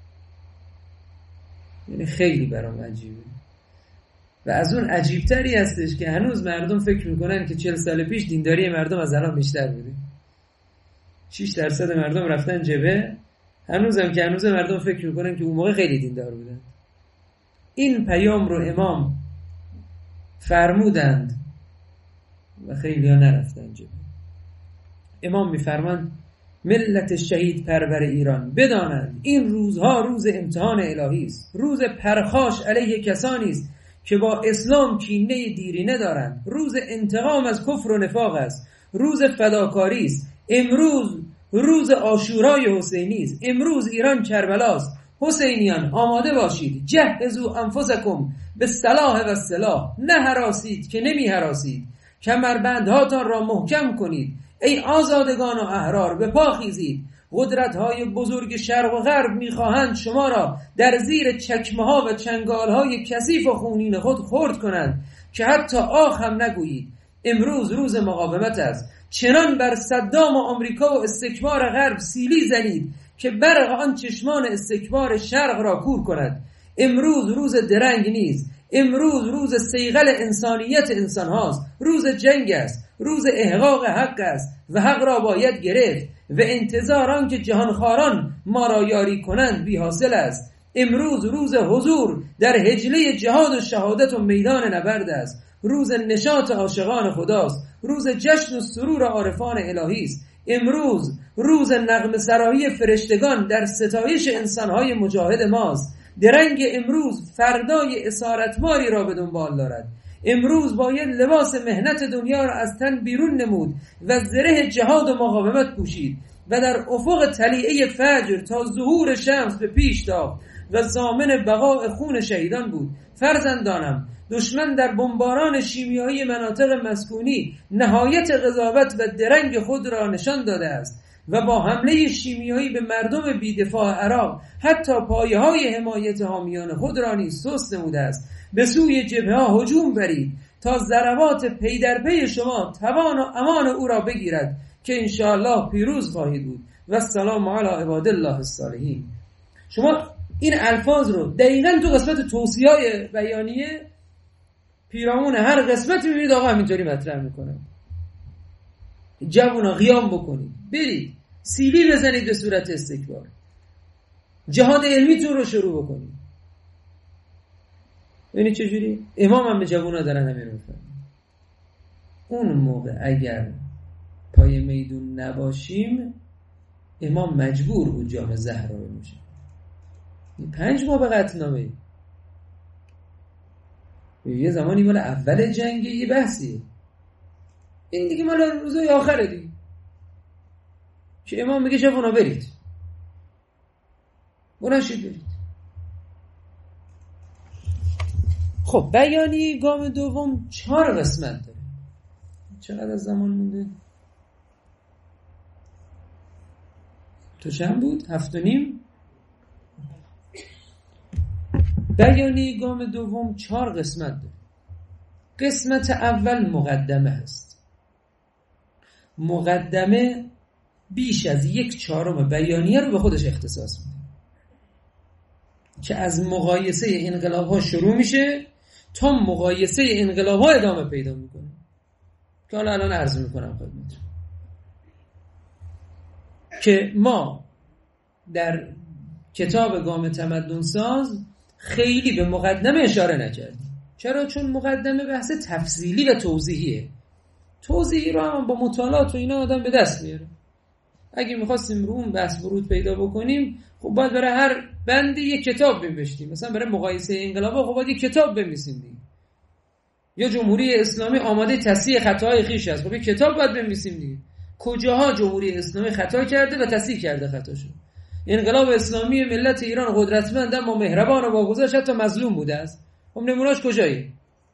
یعنی خیلی برام عجیبه. و از اون عجیبتری هستش که هنوز مردم فکر میکنن که 40 سال پیش دینداری مردم از الان بیشتر بوده. 6% مردم رفتن جبهه، هنوزم که هنوز مردم فکر میکنن که اون موقع خیلی دیندار بودن. این پیام رو امام فرمودند و خیلی ها نرفتن جبهه. امام میفرماند ملت شهید پرور ایران بدانند این روزها روز امتحان الهی است، روز پرخاش علیه کسانی است که با اسلام کینه دیرینه دارند، روز انتقام از کفر و نفاق است، روز فداکاری است. امروز روز عاشورای حسینی است، امروز ایران کربلاست. حسینیان آماده باشید، جهزوا انفسکم بالسلاح و السلاح، نه هراسید که نمی هراسید، کمربندهاتان را محکم کنید. ای آزادگان و احرار به پا خیزید، قدرت‌های بزرگ شرق و غرب می‌خواهند شما را در زیر چکمه‌ها و چنگال‌های کثیف و خونین خود خرد کنند که حتی آخ هم نگویید. امروز روز مقاومت است، چنان بر صدام و آمریکا و استکبار غرب سیلی زنید که برق آن چشمان استکبار شرق را کور کند. امروز روز درنگ نیست، امروز روز صیقل انسانیت انسان هاست، روز جنگ است، روز احقاق حق است و حق را باید گرفت و انتظار آن که جهانخواران ما را یاری کنند بی حاصل است. امروز روز حضور در حجله جهاد و شهادت و میدان نبرد است، روز نشاط عاشقان خداست، روز جشن و سرور عارفان الهی است. امروز روز نغمه سرایی فرشتگان در ستایش انسانهای مجاهد ماست. درنگ امروز فردای اسارتماری را به دنبال دارد. امروز باید لباس مهنت دنیا را از تن بیرون نمود و زره جهاد و مقاومت پوشید و در افق طلیعه فجر تا ظهور شمس به پیش تافت و ضامن بقای خون شهیدان بود. فرزندانم، دشمن در بمباران شیمیایی مناطق مسکونی نهایت قضاوت و درنگ خود را نشان داده است و با حمله شیمیایی به مردم بی‌دفاع عراق حتی پایه‌های حمایت حامیان خود را نیز سست نموده است. به سوی جبهه‌ها هجوم برید تا ضربات پی در پی شما توان و امان او را بگیرد که انشاءالله پیروز خواهید بود. و السلام علی عباد الله الصالحین. شما این الفاظ رو دقیقاً تو قسمت توصیه‌های بیانیه پیرامون هر قسمت می‌بینید آقا همینطوری مطرح می‌کنه. جوونا قیام بکنید، برید سیلی بزنید به صورت استکبار، جهاد علمیتون رو شروع بکنید. ببینید چجوری امام هم به جوونا دارن همین رو می‌فرمایند. اون موقع اگر پای میدون نباشیم امام مجبور بود جام زهرا رو بنوشه. 5 ماه به قطعنامه، یه زمانی مال اول جنگ، یه بحثیه، این دیگه مال روزای آخره دیگه که امام میگه جوانا برید، بلنشید برید. خب بیانیه گام دوم 4 قسمت داره. چقدر از زمان مونده؟ تو چند بود؟ 7.5. بیانیه گام دوم 4 قسمت داره. قسمت اول مقدمه است. مقدمه بیش از 1/4 بیانیه رو به خودش اختصاص میده که از مقایسه انقلاب ها شروع میشه تا مقایسه انقلاب ها ادامه پیدا میکنه که حالا الان عرض میکنم خدمتتون که ما در کتاب گام تمدن ساز خیلی به مقدمه اشاره نکردیم. چرا؟ چون مقدمه بحث تفصیلی و توضیحیه. توضیحی رو هم با مطالعات و اینا آدم به دست میاره. اگه میخواستیم رو اون بحث ورود پیدا بکنیم خب باید برای هر بندی یک کتاب بنویسیم. مثلا برای مقایسه انقلاب‌ها خب باید یک کتاب بنویسیم دیگه. یا جمهوری اسلامی آماده تصحیح خطاهای خویش است، خب یک کتاب باید بنویسیم دیگه. کجاها جمهوری اسلامی خطا کرده و تصحیح کرده خطاشو. انقلاب اسلامی ملت ایران قدرتمند اما مهربان و باگذشت حتی مظلوم بوده است. خب نمونه‌اش کجایی؟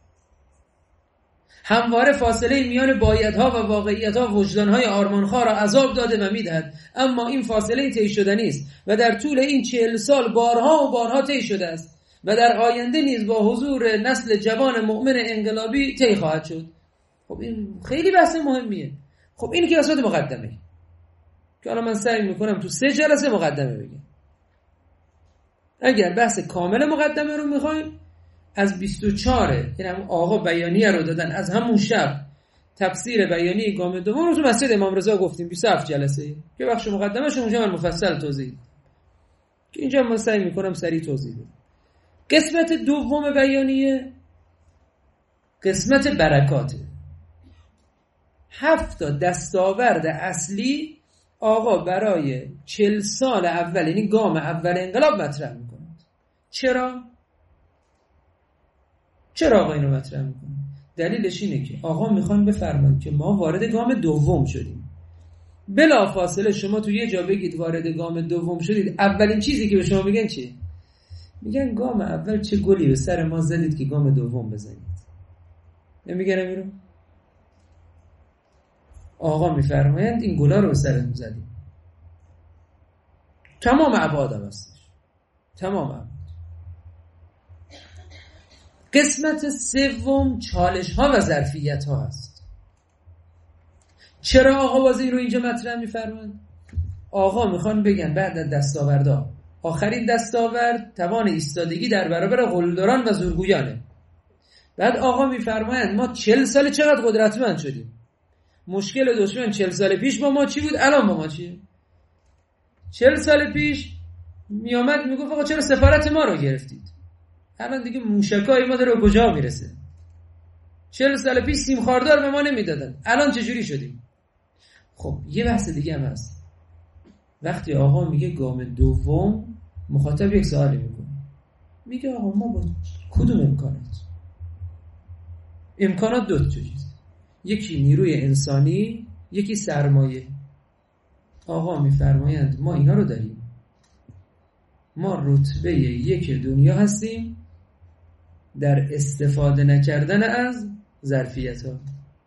همواره فاصله میان بایدها و واقعیتها وجدانهای آرمانخواه را عذاب داده و میدهد، اما این فاصله طی شدنی است و در طول این 40 سال بارها و بارها طی شده است و در آینده نیز با حضور نسل جوان مؤمن انقلابی طی خواهد شد. خب این خیلی بحث مهمیه. خب این که قسمت مقدمه که حالا من سعی میکنم تو 3 جلسه مقدمه بگم. اگر بحث کامل مقدمه رو میخوایم از 24 یعنی آقا بیانیه رو دادن از همون شب تفسیر بیانیه گام دوم رو تو مسجد امام رضا گفتیم 27 جلسه که بخش مقدمه‌اش اونجا من مفصل توضیح که اینجا من سعی میکنم سریع توضیح بدم. قسمت دوم بیانیه قسمت برکاته. 7 دستاورد اصلی آقا برای 40 سال اول، یعنی گام اول انقلاب مطرح میکنند. چرا آقا اینو مطرح میکنند؟ دلیلش اینه که آقا میخوان بفرمایند که ما وارد گام دوم شدیم. بلا فاصله شما تو یه جا بگید وارد گام دوم شدید، اولین چیزی که به شما میگن چیه؟ میگن گام اول چه گلی به سر ما زدید که گام دوم بزنید. نمیگن میرو؟ آقا میفرمایند این گلا رو به سرتون زدید. تمام ابعاد هم هستش، تمام ابعاد. قسمت سوم چالش ها و ظرفیت ها هست. چرا آقا بازی رو اینجا مطرح میفرمایند؟ آقا میخوان بگن بعد از دستاوردها آخرین دستاورد توان ایستادگی در برابر قلدران و زورگویانه. بعد آقا میفرمایند ما 40 سال چقدر قدرتمند شدیم. مشکل دشمن 40 سال پیش با ما چی بود، الان با ما چیه؟ 40 سال پیش میامد میگفت آقا چرا سفارت ما رو گرفتید؟ الان دیگه موشکای ما داره کجا میرسه. 40 سال پیش سیم خاردار به ما نمیدادن، الان چجوری شدیم؟ خب یه بحث دیگه هم هست. وقتی آقا میگه گام دوم، مخاطب یک سوالی میکنه، میگه آقا ما با کدوم امکانات دو تا چیز، یکی نیروی انسانی، یکی سرمایه. آقا میفرمایند ما اینا رو داریم. ما رتبه 1 دنیا هستیم در استفاده نکردن از ظرفیت ها.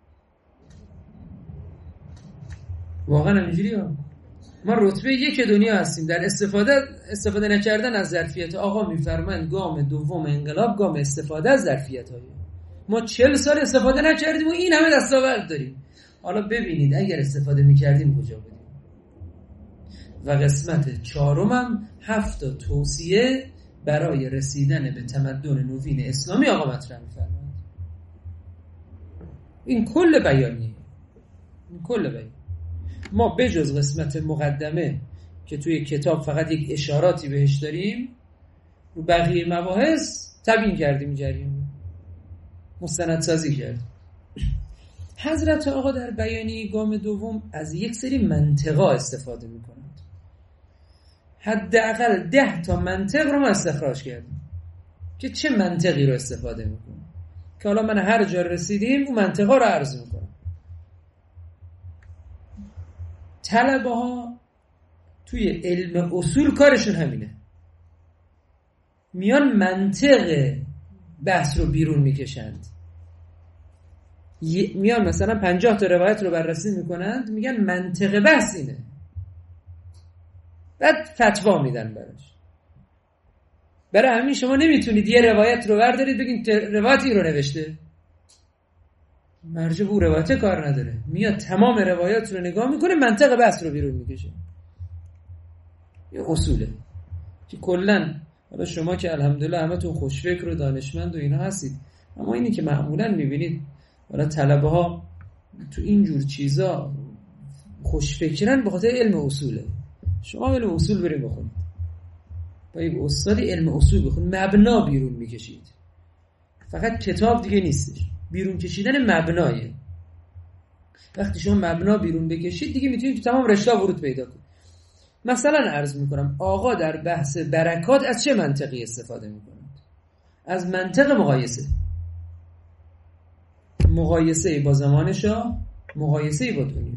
واقعا همینجوریه. ما رتبه 1 دنیا هستیم در استفاده نکردن از ظرفیت ها. آقا میفرمایند گام دوم انقلاب گام استفاده از ظرفیت های ما 40 سال استفاده نکردیم و این همه دستاورد داریم. حالا ببینید اگر استفاده میکردیم کجا بودیم. و قسمت 4 هم 7 توصیه برای رسیدن به تمدن نوین اسلامی آقا مطرح می‌فرمایند. این کل بیانیه. ما بجز قسمت مقدمه که توی کتاب فقط یک اشاراتی بهش داریم، رو بقیه مباحث تبیین کردیم، جریان مستندسازی کردیم. حضرت آقا در بیانیه گام دوم از یک سری منطقا استفاده میکنند. حداقل 10 تا منطق رو ما استخراج کردیم که چه منطقی رو استفاده میکنیم، که حالا من هر جا رسیدیم اون منطقا رو عرض میکنم. طلبه ها توی علم اصول کارشون همینه، میان منطق بحث رو بیرون میکشند. میان مثلا 50 تا روایت رو بررسی میکنند، میگن منطق بحث اینه، بعد فتوا میدن براش. برای همین شما نمیتونید یه روایت رو بردارید بگین روایتی رو نوشته، مرجع به روایت کار نداره، میاد تمام روایات رو نگاه میکنه، منطق بحث رو بیرون میکشه. یه اصوله که کلن، حالا شما که الحمدلله همتون خوشفکر و دانشمند و اینا هستید، اما اینی که معمولا میبینید حالا طلبه ها تو اینجور چیزا خوشفکرن به خاطر علم اصوله. شما علم اصول برید بخونید، با یک استادی علم اصول بخونید، مبنا بیرون میکشید. فقط کتاب دیگه نیستش، بیرون کشیدن مبنایه. وقتی شما مبنا بیرون بکشید دیگه میتونید تو تمام رشته ورود پیدا کنید. مثلا عرض میکنم آقا در بحث برکات از چه منطقی استفاده میکنند؟ از منطق مقایسه با زمان شاه، مقایسه با دنیا.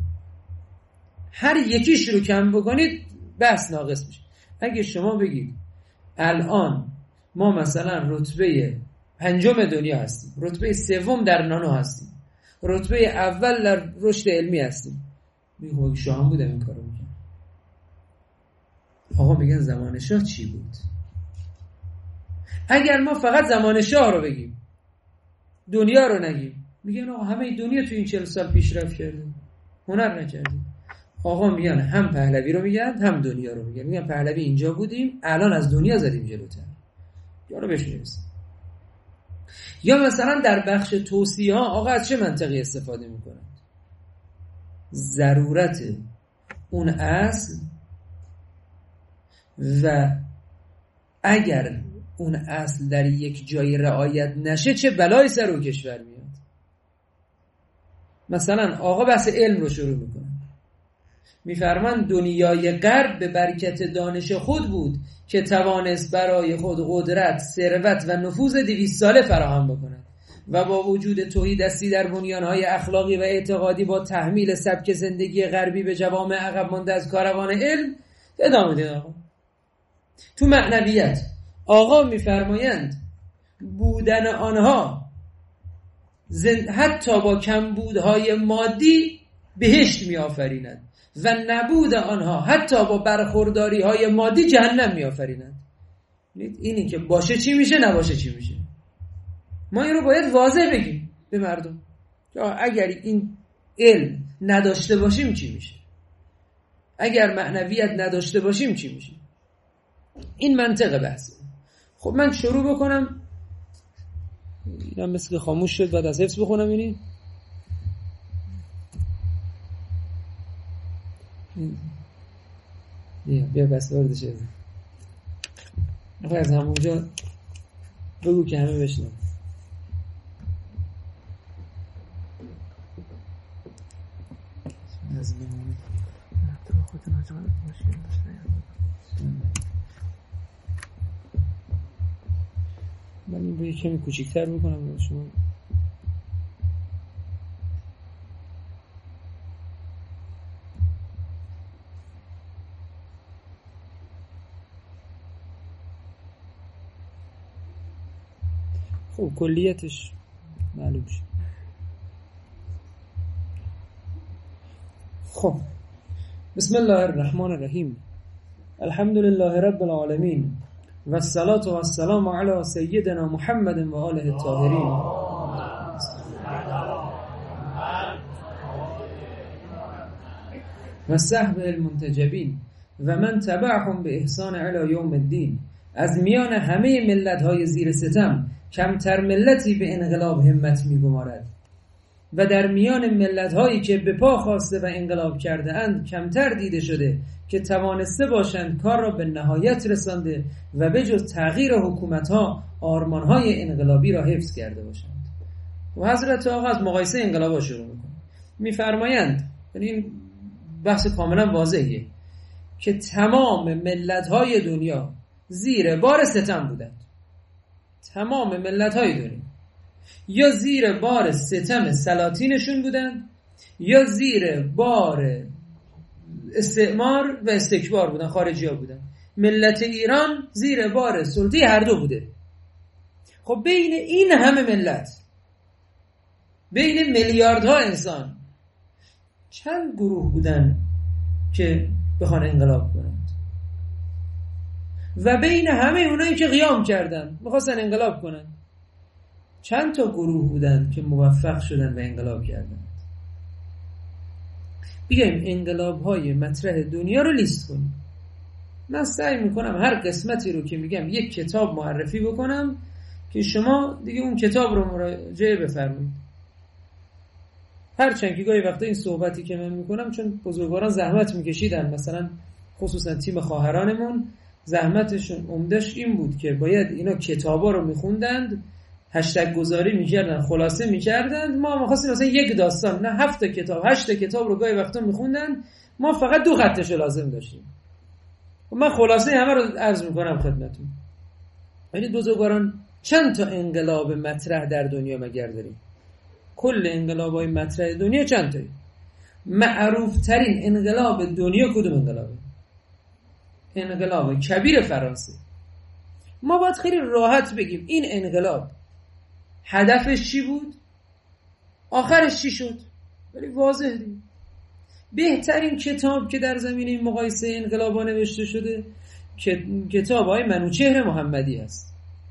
هر یکیش رو کم بکنید بحث ناقص میشه. اگه شما بگید الان ما مثلا رتبه 5 دنیا هستیم، رتبه 3 در نانو هستیم، رتبه اول در رشد علمی هستیم، میگه شاه هم بودم این کارو میکنم. آقا میگن زمان شاه چی بود؟ اگر ما فقط زمان شاه رو بگیم، دنیا رو نگیم، میگن آقا همه دنیا تو این 40 سال پیشرفت کرده، هنر نکردیم. آقا میگن هم پهلوی رو میگن هم دنیا رو میگن. میگن پهلوی اینجا بودیم، الان از دنیا زدیم جلوتر، یا رو بهش میرسیم. یا مثلا در بخش توصیه ها آقا از چه منطقی استفاده میکنند؟ ضرورت اون اصل و اگر اون اصل در یک جای رعایت نشه چه بلایی سر اون کشور میاد. مثلا آقا بحث علم رو شروع میکنه، میفرمان دنیای غرب به برکت دانش خود بود که توانست برای خود قدرت، ثروت و نفوذ 200 ساله فراهم بکند و با وجود تهیدستی در بنیانهای اخلاقی و اعتقادی با تحمیل سبک زندگی غربی به جوامع عقب مانده از کاروان علم ادامه دید. آقا تو معنویت آقا میفرمایند بودن آنها حتی با کمبودهای مادی بهشت میآفریند و نبود آنها حتی با برخورداریهای مادی جهنم میآفریند. اینی که باشه چی میشه، نباشه چی میشه. ما این رو باید واضح بگیم به مردم. اگر این علم نداشته باشیم چی میشه، اگر معنویت نداشته باشیم چی میشه. این منطق بحثه. خب من شروع بکنم. اینم مثل که خاموش شد، بعد از حفظ بخونم. اینی بیا بس وردش از همونجا بگو که همه بشنم. از بمونه تو خودت نجات مشکل داشته. من این رو یک کمی کوچیک‌تر میکنم برای شما. خب کلیتش معلوم شد. خب بسم الله الرحمن الرحیم. الحمد لله رب العالمین و الصلاة و السلام علی سیدنا محمد و آله الطاهرین و صحبه المنتجبین و من تبعهم به احسان علی یوم الدین. از میان همه ملت‌های زیر ستم کمتر ملتی به انقلاب همت می‌گمارد و در میان ملت‌هایی که به پا خواسته و انقلاب کرده اند کمتر دیده شده که توانسته باشند کار را به نهایت رسانده و به جز تغییر حکومت‌ها آرمان‌های انقلابی را حفظ کرده باشند. و حضرت آقا از مقایسه انقلاب‌ها شروع می‌کنند. می‌فرمایند، یعنی این بحث کاملا واضحه، که تمام ملت‌های دنیا زیر بار ستم بودند. تمام ملت‌های دنیا یا زیر بار ستم سلاطینشون بودند یا زیر بار استعمار و استکبار بودن، خارجی ها بودن. ملت ایران زیر بار سلطه هر دو بوده. خب بین این همه ملت، بین میلیاردها انسان، چند گروه بودن که بخوان انقلاب کنند؟ و بین همه اونایی که قیام کردن میخواستن انقلاب کنن، چند تا گروه بودن که موفق شدن و انقلاب کردن؟ بیایم انقلاب های مطرح دنیا رو لیست کنیم. من سعی میکنم هر قسمتی رو که میگم یک کتاب معرفی بکنم که شما دیگه اون کتاب رو مراجعه بفرمایید. هرچند که گاهی وقتا این صحبتی که من میکنم، چون بزرگواران زحمت میکشیدن، مثلا خصوصا تیم خواهرانمون زحمتشون عمدش این بود که باید اینا کتابا رو میخوندند، هشتگ گذاری میکردن، خلاصه میکردن. ما می‌خواستیم مثلا یک داستان، نه 7 کتاب 8 کتاب رو گاهی وقتا میخوندن، ما فقط 2 خطش لازم داشتیم. و من خلاصه همه رو عرض میکنم خدمتتون. یعنی بزرگواران چند تا انقلاب مطرح در دنیا مگر داریم؟ کل انقلاب‌های مطرح دنیا چند تایی؟ معروف ترین انقلاب دنیا کدوم انقلابه؟ انقلاب کبیر فرانسه. ما باید خیلی راحت بگیم این انقلاب هدفش چی بود؟ آخرش چی شد؟ ولی واضح دیم. بهترین کتاب که در زمینه مقایسه انقلاب‌ها نوشته شده کتاب‌های منوچهر محمدی است.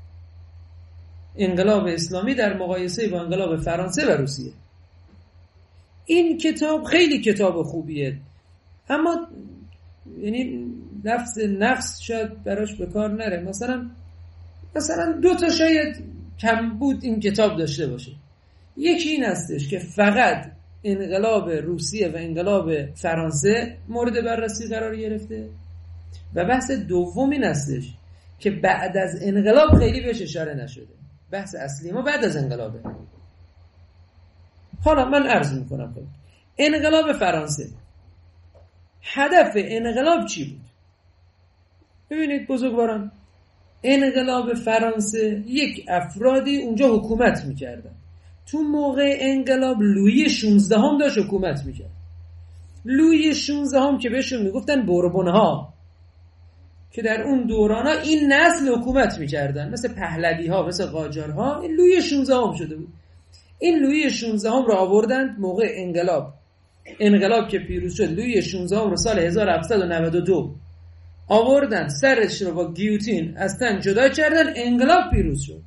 انقلاب اسلامی در مقایسه با انقلاب فرانسه و روسیه. این کتاب خیلی کتاب خوبیه، اما یعنی لفظ نقص شاید براش به کار نره. مثلا 2 تا شاید کم بود این کتاب داشته باشه. یکی این هستش که فقط انقلاب روسیه و انقلاب فرانسه مورد بررسی قرار گرفته، و بحث دوم این هستش که بعد از انقلاب خیلی بهش اشاره نشده. بحث اصلی ما بعد از انقلابه. حالا من عرض میکنم انقلاب فرانسه هدف انقلاب چی بود؟ ببینید بزرگواران، انقلاب فرانسه یک افرادی اونجا حکومت میکردن. تو موقع انقلاب لویی 16 هم داشت حکومت میکرد. لویی 16 هم که بهشون میگفتن بوربون ها، که در اون دوران ها این نسل حکومت میکردن، مثل پهلوی ها، مثل قاجار ها. این لویی 16 هم شده بود. این لویی 16 هم رو آوردند موقع انقلاب که پیروز شد. لویی 16 هم رو سال 1792 آوردن، سرش رو با گیوتین از تن جدا کردن، انقلاب پیروز شد.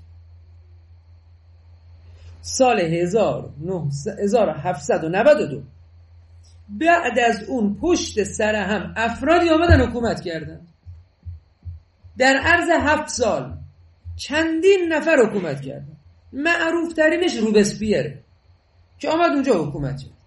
سال 1792 بعد از اون پشت سر هم افرادی آمدن حکومت کردن. در عرض 7 سال چندین نفر حکومت کردن. معروف ترینش روبسپیره که آمد اونجا حکومت کرد.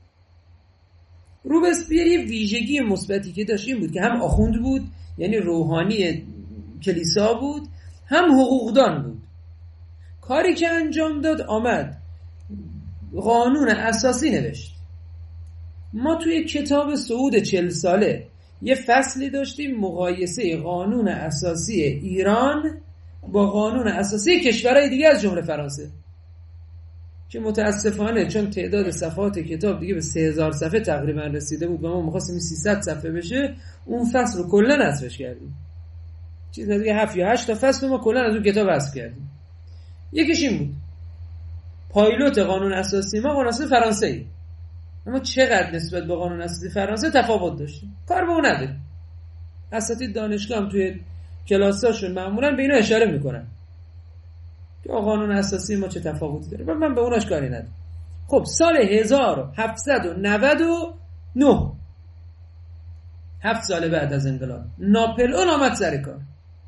روبسپیر یه ویژگی مثبتی که داشت این بود که هم آخوند بود، یعنی روحانی کلیسا بود، هم حقوقدان بود. کاری که انجام داد، آمد قانون اساسی نوشت. ما توی کتاب صعود 40 ساله یه فصلی داشتیم مقایسه قانون اساسی ایران با قانون اساسی کشورهای دیگه از جمله فرانسه، که متاسفانه چون تعداد صفحات کتاب دیگه به 3000 صفحه تقریبا رسیده بود و ما می‌خواستیم 300 صفحه بشه، اون فصل رو کلا حذفش کردیم. چیزی دیگه 7 یا 8 تا فصل ما کلا از اون کتاب حذف کردیم. یکیش این بود، پایلوت قانون اساسی ما قانون اساسی فرانسه‌ای، اما چقدر نسبت به قانون اساسی فرانسه تفاوت داشتیم، کار به اون نداره. اساتید دانشگاه هم توی کلاساشون معمولا به اینا اشاره میکنن که قانون اساسی ما چه تفاوتی داره، و من به اوناش کاری ندارم. خب سال 1799، 7 سال بعد از انقلاب، ناپلئون آمد سر کار.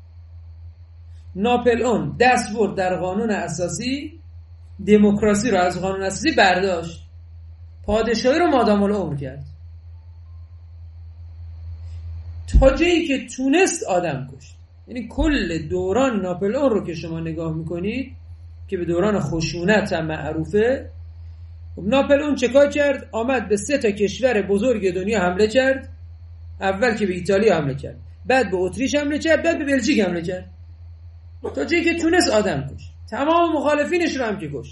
ناپلئون دست برد در قانون اساسی، دموکراسی رو از قانون اساسی برداشت، پادشاهی رو مادام العمر کرد، تا جایی که تونست آدم کشت. یعنی کل دوران ناپلئون رو که شما نگاه میکنید که به دوران خشونت هم معروفه، ناپلئون چه کار کرد؟ آمد به 3 تا کشور بزرگ دنیا حمله کرد. اول که به ایتالیا حمله کرد، بعد به اتریش حمله کرد، بعد به بلژیک حمله کرد، تا جایی که تونست آدم کشت. تمام مخالفینش رو هم که کشت.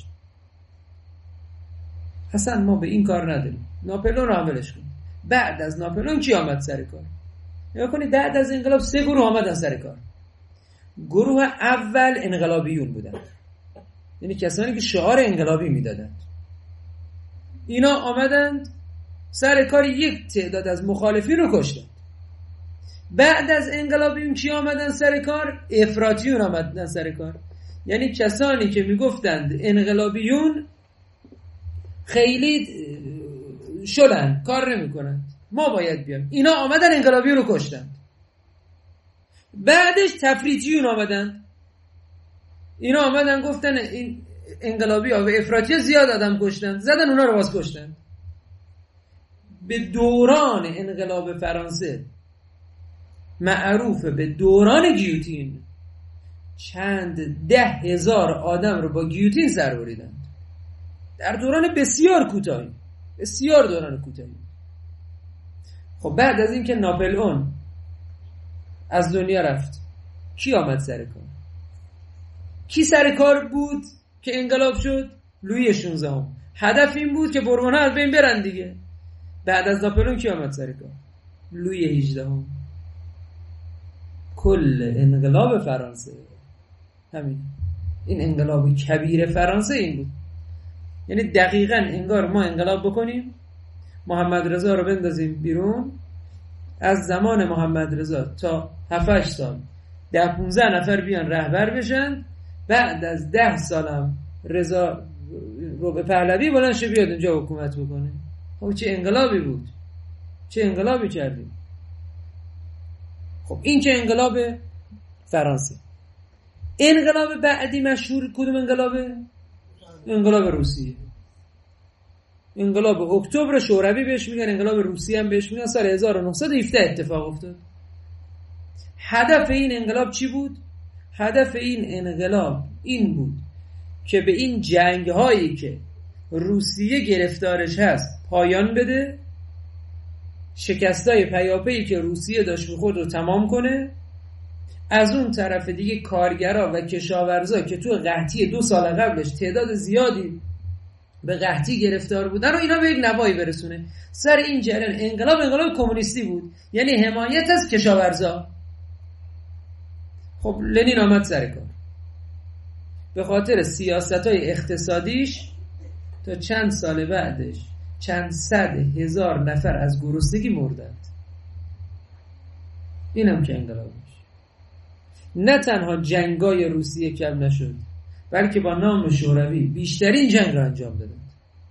اصلا ما به این کار نداریم، ناپلئون رو حملش کنیم. بعد از ناپلئون کی آمد سر کار؟ نگاه کنید، بعد از انقلاب 3 گروه آمدن سر کار. گروه اول انقلابیون بودن، یعنی کسانی که شعار انقلابی میدادند. اینا آمدند سر کار، یک تعداد از مخالفین رو کشتند. بعد از انقلابیون کی آمدن سر کار؟ افراطیون آمدن سر کار، یعنی کسانی که میگفتند انقلابیون خیلی شدن، کار نمیکنند، ما باید بیام. اینا آمدن انقلابیون رو کشتند. بعدش تفریطیون آمدن، اینا آمدن گفتن این انقلابی ها و افراطی زیاد آدم کشتند، زدن اونا رو باز کشتند. به دوران انقلاب فرانسه معروفه به دوران گیوتین، چند 10,000 آدم رو با گیوتین سر بریدند در دوران بسیار کوتاهی، بسیار دوران کوتاهی. خب بعد از اینکه ناپلئون از دنیا رفت، کی آمد سر کار؟ کی سر کار بود که انقلاب شد؟ لویی 16 هم. هدف این بود که بوربون‌ها از بین برن دیگه. بعد از ناپلئون کی آمد سر کار؟ لویی 18 هم. کل انقلاب فرانسه همین، این انقلاب کبیر فرانسه این بود. یعنی دقیقاً انگار ما انقلاب بکنیم، محمد رضا رو بندازیم بیرون، از زمان محمد رضا تا 7-8 سال 10-15 نفر بیان رهبر بشن، بعد از 10 سالم رضا رو به پهلوی بلند شه بیاد اونجا حکومت بکنه. خب چه انقلابی بود، چه انقلابی کردیم. خب این که انقلاب فرانسه. انقلاب بعدی مشهور کدوم انقلابه؟ انقلاب روسیه. انقلاب اکتبر شوروی بهش میگن، انقلاب روسیه هم بهش میگن. سال 1917 اتفاق افتاد. هدف این انقلاب چی بود؟ هدف این انقلاب این بود که به این جنگ هایی که روسیه گرفتارش هست پایان بده، شکستای پیاپی که روسیه داشت می‌خورد رو تمام کنه، از اون طرف دیگه کارگرا و کشاورزا که تو قحطی 2 سال قبلش تعداد زیادی به قحطی گرفتار بودن رو اینا به یک نوایی برسونه. سر این جریان انقلاب کمونیستی بود، یعنی حمایت از کشاورزا. خب لنین آمد سر کار، به خاطر سیاست‌های اقتصادیش تا چند سال بعدش چند صد هزار نفر از گرسنگی مردند. اینم که انقلابش. نه تنها جنگای روسیه کم نشد، بلکه با نام شوروی بیشترین جنگ را انجام دادند.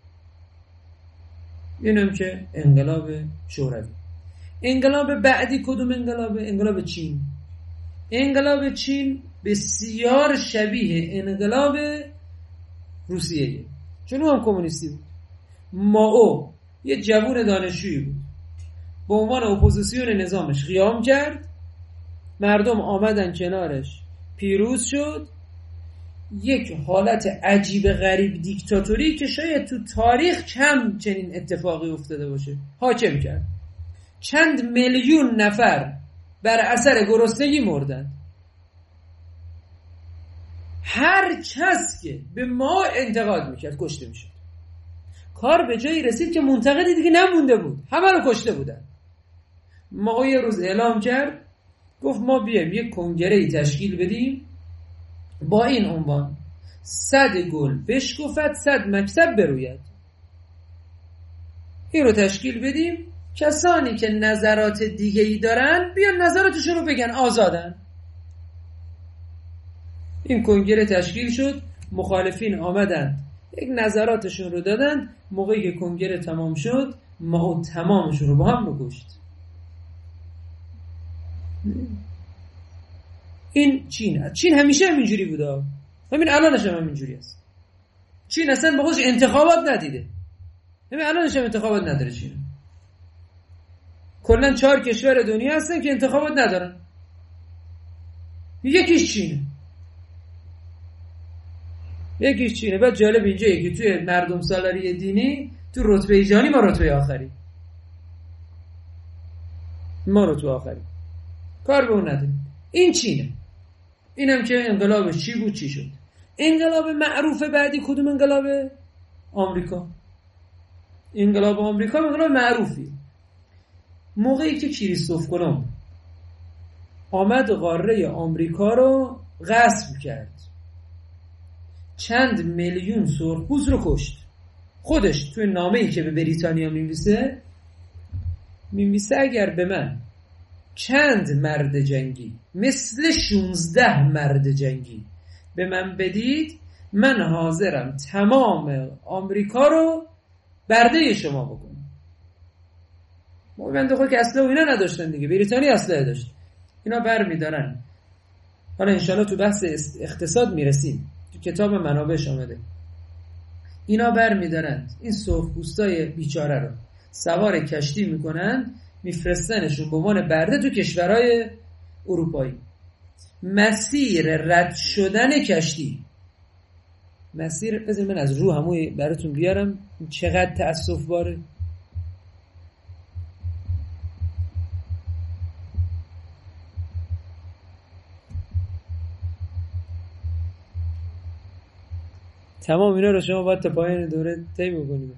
اینم که انقلاب شوروی. انقلاب بعدی کدوم انقلابه؟ انقلاب چین. انقلاب چین بسیار شبیه انقلاب روسیه، چون هم کمونیستی بود. مائو یه جوون دانشجویی بود، به عنوان اپوزیسیون نظامش قیام کرد، مردم آمدن کنارش، پیروز شد. یک حالت عجیب غریب دیکتاتوری که شاید تو تاریخ کم چنین اتفاقی افتاده باشه حاکم کرد. چند میلیون نفر بر اثر گرسنگی مردند. هر کس که به ما انتقاد میکرد کشته میشد. کار به جایی رسید که منتقدی دیگه نمونده بود، همه رو کشته بودن. ما یه روز اعلام کرد، گفت ما بیایم یک کنگره‌ای تشکیل بدیم با این عنوان: 100 گل بشکفد 100 مکتب بروید. این رو تشکیل بدیم، کسانی که نظرات دیگه‌ای دارن بیان نظراتشون رو بگن، آزادن. این کنگره تشکیل شد، مخالفین آمدن یک نظراتشون رو دادن. موقعی که کنگره تمام شد، ما تمامشون رو با هم رو کشت. این چین همیشه همینجوری بوده، همین الانش هم همینجوری است. چین اصلا با خودش انتخابات ندیده، همین الانش هم انتخابات نداره. چین کلا 4 کشور دنیا هستن که انتخابات ندارن، یکیش چینه. بعد جالب اینجایه که توی مردم سالاری دینی تو رتبه جهانی ما رتبه آخری، کار به اون نداریم. این چینه. اینم که انقلابش چی بود چی شد. انقلاب معروف بعدی کدوم انقلابه؟ آمریکا. انقلاب آمریکا انقلاب معروفی. موقعی که کریستوف کلمب آمد قاره آمریکا رو غصب کرد، چند میلیون سرخپوست رو کشت. خودش توی نامه‌ای که به بریتانیا می‌نویسه اگر به من چند مرد جنگی مثل 16 مرد جنگی به من بدید، من حاضرم تمام آمریکا رو برده شما بکنم. ما بنده خود که اسلحه اینا نداشتن دیگه، بریتانیا اسلحه داشت. اینا برمی‌دارن. حالا انشالله تو بحث اقتصاد میرسیم، تو کتاب منابعش آمده. اینا برمی‌دارن این سرخپوستای بیچاره رو سوار کشتی میکنن، میفرستنشون به عنوان برده تو کشورهای اروپایی. مسیر رد شدن کشتی، بذار من از رو همون براتون بیارم چقدر تأسف باره. تمام اینا رو شما باید تا پایان دوره طی بکنید.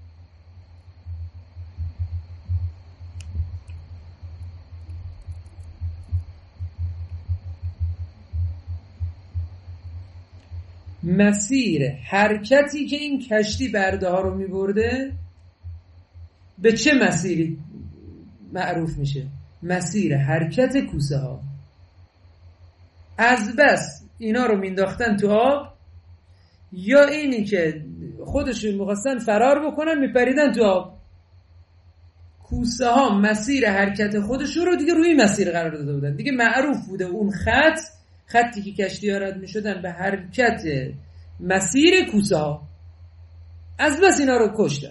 مسیر حرکتی که این کشتی برده ها رو میبرده به چه مسیری معروف میشه؟ مسیر حرکت کوسه ها. از بس اینا رو مینداختن تو آب، یا اینی که خودشون میخواستن فرار بکنن میپریدن تو آب. کوسه ها مسیر حرکت خودشون رو دیگه روی مسیر قرار داده بودن، دیگه معروف بوده اون خطی که کشتی ها رد میشدن به حرکت مسیر کوسه ها. از بس اینا رو کشتن.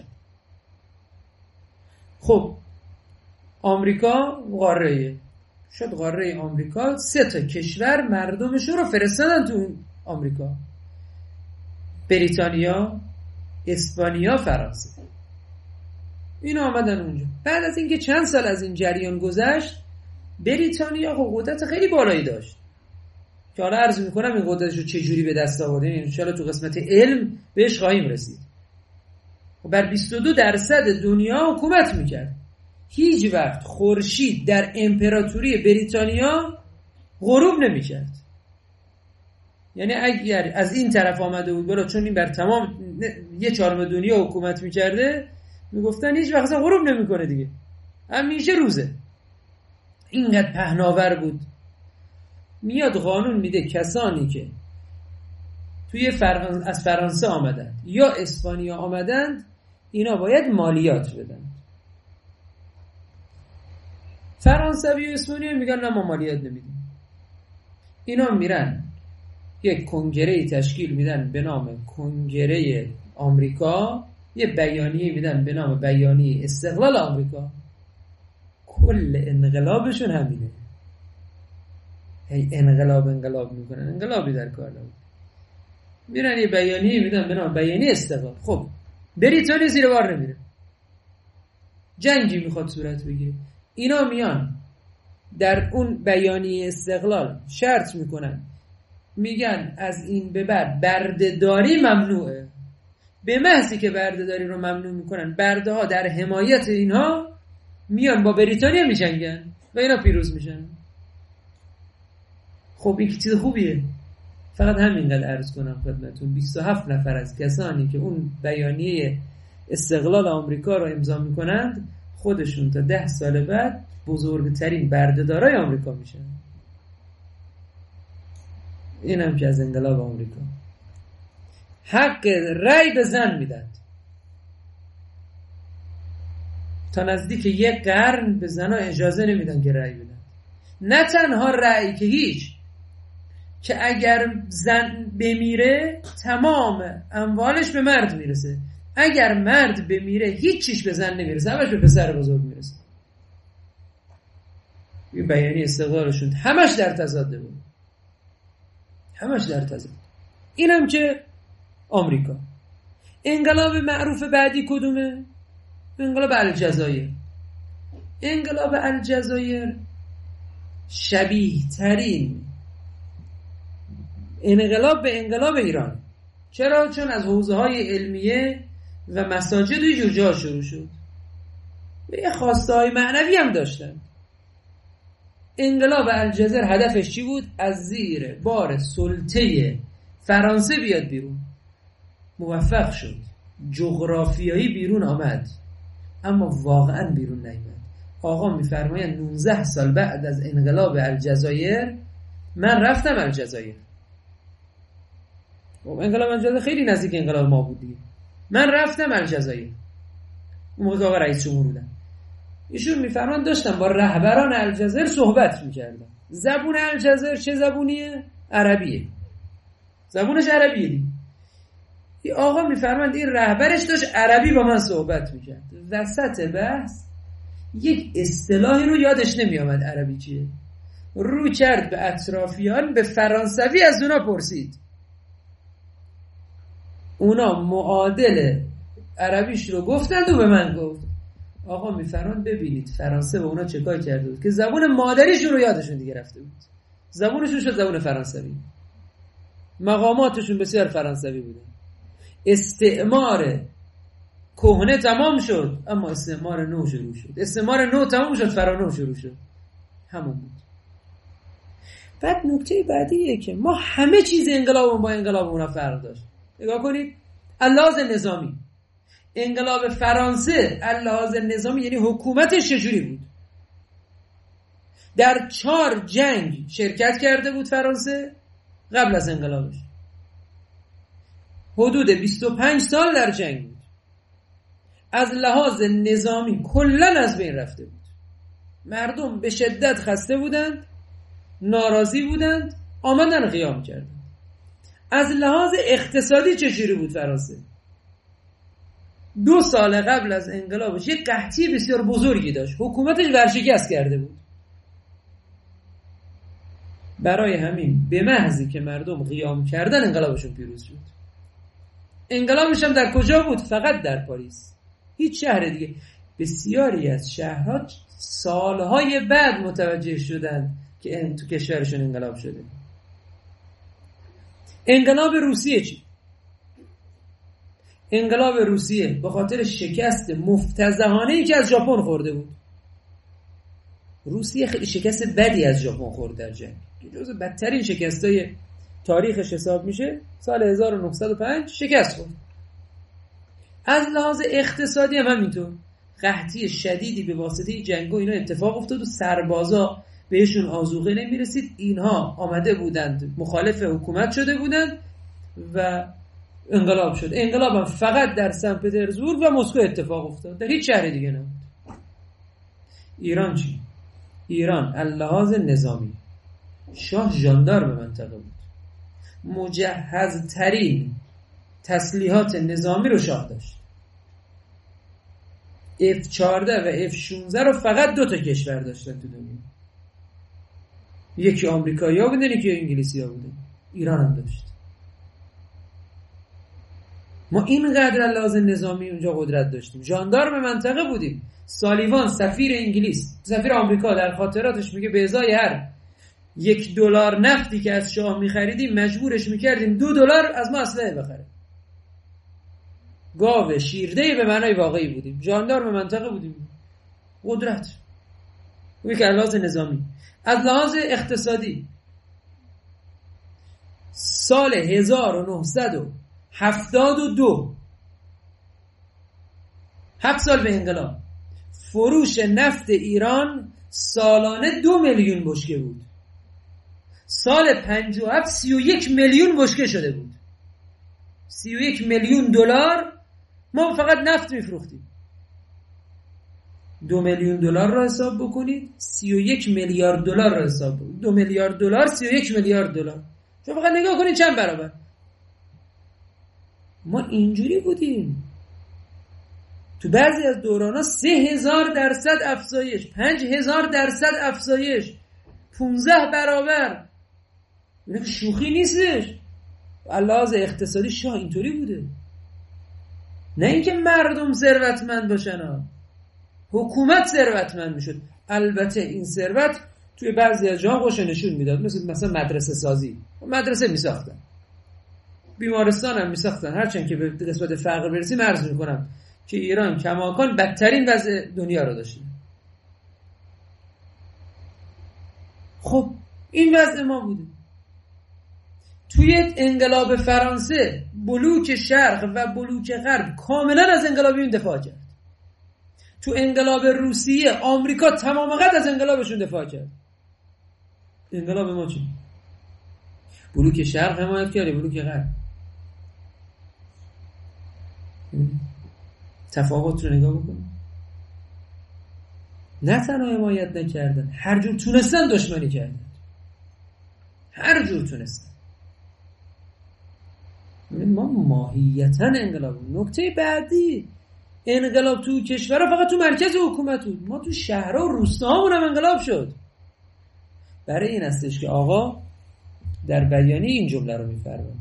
خب آمریکا قاره شد، قاره آمریکا 3 تا کشور مردمش رو فرستادن تو آمریکا: بریتانیا، اسپانیا، فرانسه. اینا آمدن اونجا. بعد از اینکه چند سال از این جریان گذشت، بریتانیا قدرت خیلی بالایی داشت که حالا عرض میکنم این قدرتشو چجوری به دست آورده، ان شاء الله تو قسمت علم بهش خواهیم رسید. بر 22% دنیا حکومت میکرد. هیچ وقت خورشید در امپراتوری بریتانیا غروب نمیکرد. یعنی اگر از این طرف آمده بود بالا، چون این بر تمام 1/4 دنیا حکومت میکرده، میگفتن هیچ وقت اصلا غروب نمیکنه دیگه، همیشه روزه. اینقدر پهناور بود. میاد قانون میده کسانی که توی از فرانسه آمدند یا اسپانیا آمدند، اینا باید مالیات بدن. فرانسوی و اسپانیایی میگن نه ما مالیات نمیدیم. اینا میرن یک کنگره تشکیل میدن به نام کنگره آمریکا، یه بیانیه میدن به نام بیانیه استقلال آمریکا. کل انقلابشون همینه. هی انقلاب میکنن، انقلابی در کار نبود. میرن یه بیانیه میدن به نام بیانیه استقلال. خب بریتانیا زیر بار نمیره، جنگی میخواد صورت بگیره. اینا میان در اون بیانیه استقلال شرط میکنن، میگن از این به بعد بردهداری ممنوعه. به محضی که بردهداری رو ممنوع میکنن، برده ها در حمایت اینها میان با بریتانیا میجنگن و اینا پیروز میشن. خب این چیز خوبیه. فقط همینقدر عرض کنم خدمتتون، 27 نفر از کسانی که اون بیانیه استقلال آمریکا رو امضا میکنند، خودشون تا 10 سال بعد بزرگترین بردهدارای آمریکا میشن. اینم که از انقلاب آمریکا. حق رأی به زن میدن. تا نزدیک 1 قرن به زنها اجازه نمیدن که رأی بدن. نه تنها رأی که هیچ، که اگر زن بمیره تمام اموالش به مرد میرسه، اگر مرد بمیره هیچ چیش به زن نمیرسه، همش به پسر بزرگ میرسه. این بیانیه استقلالشون همش در تضاد بود، همش در تضاد. اینم که آمریکا. انقلاب معروف بعدی کدومه؟ انقلاب الجزایر. انقلاب الجزایر شبیه ترین انقلاب به انقلاب ایران. چرا؟ چون از حوزه های علمیه و مساجد و جور جا شروع شد و یه خواسته های معنوی هم داشتن. انقلاب الجزایر هدفش چی بود؟ از زیر بار سلطه فرانسه بیاد بیرون. موفق شد، جغرافیایی بیرون آمد، اما واقعا بیرون نیامد. آقا میفرمایند 19 سال بعد از انقلاب الجزایر من رفتم الجزایر. انقلاب الجزایر خیلی نزدیک انقلاب ما بود دیگه. من رفتم الجزایر، اون موقع آقا رئیس جمهور بودن. ایشون میفرمان داشتم با رهبران الجزایر صحبت میکردم. زبون الجزایر چه زبونیه؟ عربیه. زبونش عربیه دیگه. این آقا میفرماند این رهبرش داشت عربی با من صحبت میکرد. وسط بحث یک اصطلاحی رو یادش نمیامد عربی چیه. رو کرد به اطرافیان، به فرانسوی از اونا پرسید. اونا معادل عربیش رو گفتند و به من گفت. آقا میفرمان ببینید فرانسه به اونا چه کار کرده بود که زبون مادریشون رو یادشون دیگه رفته بود. زبونشون شد زبون فرانسوی. مقاماتشون بسیار فرانسوی بوده. استعمار کهنه تمام شد، اما استعمار نو شروع شد. استعمار نو تمام شد، فرانو شروع شد. همون بود. بعد نکته بعدیه که ما همه چیز انقلابمون با انقلاب اونا فرق داشت. نگاه کنید، اللحاظ نظامی انقلاب فرانسه اللحاظ نظامی یعنی حکومتش چجوری بود؟ در 4 جنگ شرکت کرده بود فرانسه قبل از انقلابش. حدود 25 سال در جنگ بود. از لحاظ نظامی کلن از بین رفته بود. مردم به شدت خسته بودند، ناراضی بودند، آمدن قیام کردند. از لحاظ اقتصادی چجوری بود فرانسه؟ 2 سال قبل از انقلابش یک قحطی بسیار بزرگی داشت. حکومتش ورشکست کرده بود. برای همین به محضی که مردم قیام کردن انقلابشون پیروز شد. انقلابش هم در کجا بود؟ فقط در پاریس. هیچ شهر دیگه. بسیاری از شهرها سالهای بعد متوجه شدن که تو کشورشون انقلاب شده. انقلاب روسیه چی؟ انقلاب روسیه به خاطر شکست مفتضحانه‌ای که از ژاپن خورده بود. روسیه خیلی شکست بدی از ژاپن خورد در جنگ، که جزو بدترین شکستای تاریخش حساب میشه. سال 1905 شکست خورد. از لحاظ اقتصادی هم همینطور، قحطی شدیدی به واسطه جنگ و اینا اتفاق افتاد و سربازا بهشون آذوقه نمیرسید. اینها آمده بودند مخالف حکومت شده بودند و انقلاب شد. انقلاب هم فقط در سن پترزبورگ و مسکو اتفاق افتاد، در هیچ شهر دیگه نبود. ایران چی؟ ایران اللحاظ نظامی شاه ژاندارم منطقه بود، مجهزترین تسلیحات نظامی رو شاه داشت. F-14 و F-16 رو فقط 2 تا کشور داشتن تو دنیا، یکی آمریکایی‌ها بودن یکی انگلیسی‌ها بودن. ایران هم داشت. ما اینقدر لحاظ نظامی اونجا قدرت داشتیم، ژاندارم منطقه بودیم. سالیوان سفیر آمریکا در خاطراتش میگه به ازای هر $1 نفتی که از شاه میخریدیم مجبورش میکردیم $2 از ما اسلحه بخره. گاو شیرده به معنای واقعی بودیم، ژاندارم منطقه بودیم. قدرت اون که لحاظ نظامی. از لحاظ اقتصادی سال 1972 7 سال به انقلاب فروش نفت ایران سالانه 2 میلیون بشکه بود. سال 57 31 میلیون بشکه شده بود. 31 میلیون دلار ما فقط نفت میفروختیم. 2 میلیون دلار را حساب بکنید، 31 میلیارد دلار را حساب بکنید. 2 میلیارد دلار 31 میلیارد دلار. شما فقط نگاه کنید چند برابر. ما اینجوری بودیم. تو بعضی از دوران‌ها 3000% افزایش، 5000% افزایش، 15 برابر. اینه که شوخی نیستش. لحاظ اقتصادی شاه اینطوری بوده. نه اینکه مردم ثروتمند باشن، حکومت ثروتمند میشد. البته این ثروت توی بعضی از جاها خوش نشون میداد، مثلا مدرسه سازی، مدرسه میساختن، بیمارستان هم میساختن. هرچند که به قسمت فقر برسیم عرض میکنم که ایران کماکان بدترین وضع دنیا رو داشته. خب این وضع ما بوده. توی انقلاب فرانسه بلوک شرق و بلوک غرب کاملا از انقلابیون دفاع کرد. تو انقلاب روسیه آمریکا تمام قد از انقلابشون دفاع کرد. انقلاب ما چی؟ بلوک شرق حمایت کرد، بلوک غرب. تفاوت رو نگاه بکن. نه تنها حمایت نکردن، هر جور تونستن دشمنی کردن. هر جور تونستن. ما ماهیتاً انقلاب. نکته بعدی، انقلاب تو کشورها فقط تو مرکز حکومت بود. ما تو شهرها و روستاهامون هم انقلاب شد. برای این هستش که آقا در بیانیه این جمله رو می‌فرماید: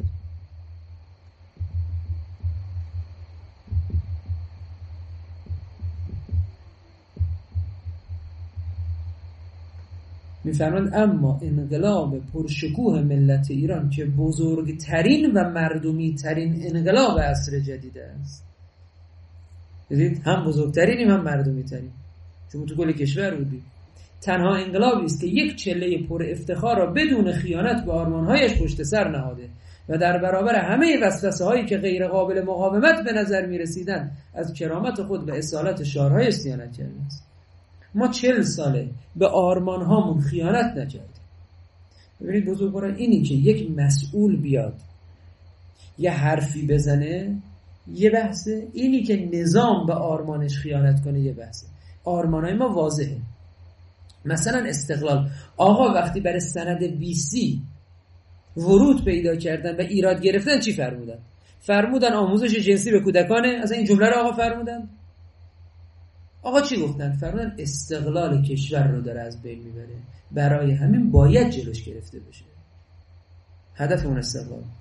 اما انقلاب پرشکوه ملت ایران که بزرگترین و مردمی ترین انقلاب عصر جدید است. ببینید، هم بزرگترینیم هم مردمی ترین، چون تو کل کشور بودیم. تنها انقلابی است که یک چله پر افتخار را بدون خیانت به آرمان‌هایش پشت سر نهاده و در برابر همه وسوسه‌هایی که غیر قابل مقاومت به نظر می‌رسیدند از کرامت خود و اصالت شعارهای صیانت کرده است. ما 40 ساله به آرمان هامون خیانت نکردیم. ببینید بزرگواران، اینی که یک مسئول بیاد یه حرفی بزنه یه بحثه، اینی که نظام به آرمانش خیانت کنه یه بحثه. آرمانای ما واضحه. مثلا استقلال، آقا وقتی برای سند BC ورود پیدا کردن و ایراد گرفتن چی فرمودن؟ فرمودن آموزش جنسی به کودکانه. از این جمله رو آقا فرمودن. آقا چی گفتن؟ فرمودن استقلال کشور رو داره از بین میبره، برای همین باید جلوش گرفته بشه. هدف اون استقلال بود،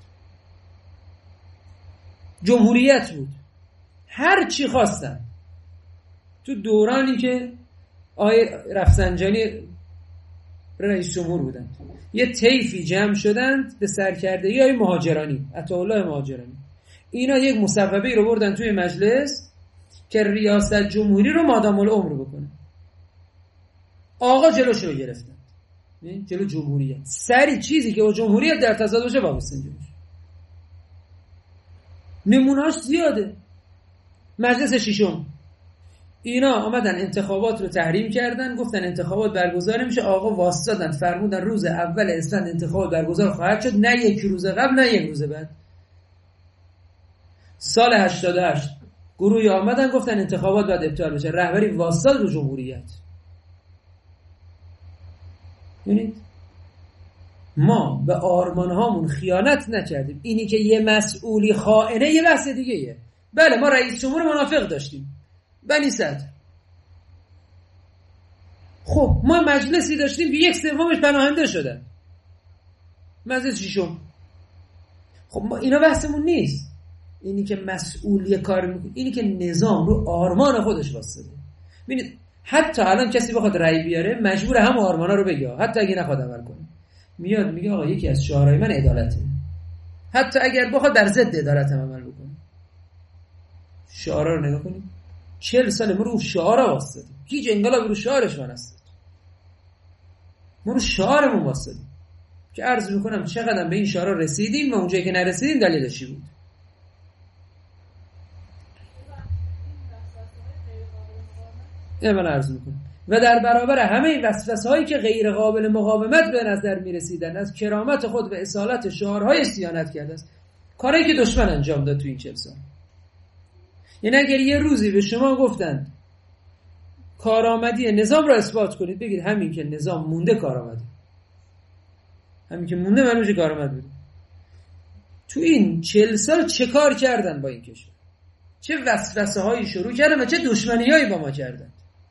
جمهوریت بود. هر چی خواستن تو دورانی که آقای رفسنجانی رئیس جمهور بودند، یه طیفی جمع شدند به سرکردگی آقای مهاجرانی، عطاالله مهاجرانی. اینا یک مصوبه رو بردن توی مجلس که ریاست جمهوری رو مادام العمر بکنه. آقا جلوش رو گرفتن، جلو جمهوریت. سری چیزی که با جمهوریت در تضاد باشه وابستن جلوش. نمونهاش زیاده. مجلس ششم اینا آمدن انتخابات رو تحریم کردن، گفتن انتخابات برگزار نمیشه. آقا واسطادن فرمودن روز اول اسفند انتخابات برگزار خواهد شد، نه یک روز قبل نه یک روز بعد. سال 88 گروهی آمدن گفتن انتخابات باید ابطال بشه، رهبری واسطاد رو جمهوریت. ببینید ما به آرمان هامون خیانت نکردیم. اینی که یه مسئولی خائنه یه بحث دیگه یه. بله ما رئیس جمهور منافق داشتیم، بنی صدر. خب ما مجلسی داشتیم که 1/3 پناهنده شدن، مجلس ششم. خب ما اینا بحثمون نیست. اینی که مسئولی کار میکنه، اینی که نظام رو آرمان خودش واسطه. ببینید حتی الان کسی بخواد رأی بیاره مجبور هم آرمانا رو بگه، حتی اگه نخواد عمل کنه. میاد میگه آقا یکی از شعارهای من عدالته، حتی اگر بخواد در ضد عدالت هم عمل بکنه. شعارا رو نگاه کنید، 40 سال ما رو شعارا واسطیم، هیچ انقلابی رو شعارش نرسید. ما رو شعارمون واسطیم که عرض میکنم چقدر به این شعارا رسیدیم و اونجایی که نرسیدیم دلیلش چی بود. من عرض میکنم و در برابر همه این وسوسه‌هایی که غیر قابل مقاومت به نظر میرسیدن، از کرامت خود و اصالت شعارهای صیانت کرده است. کاری که دشمن انجام داد تو این 40 سال. یعنی اگر یه روزی به شما گفتن کارآمدی نظام را اثبات کنید، بگید همین که نظام مونده کارآمده، همین که مونده معلومه کارآمد بود. تو این 40 سال چه کار کردن با این کشور، چه وسوسه‌هایی شروع کردن و چه دشمنی‌هایی با ما کردن.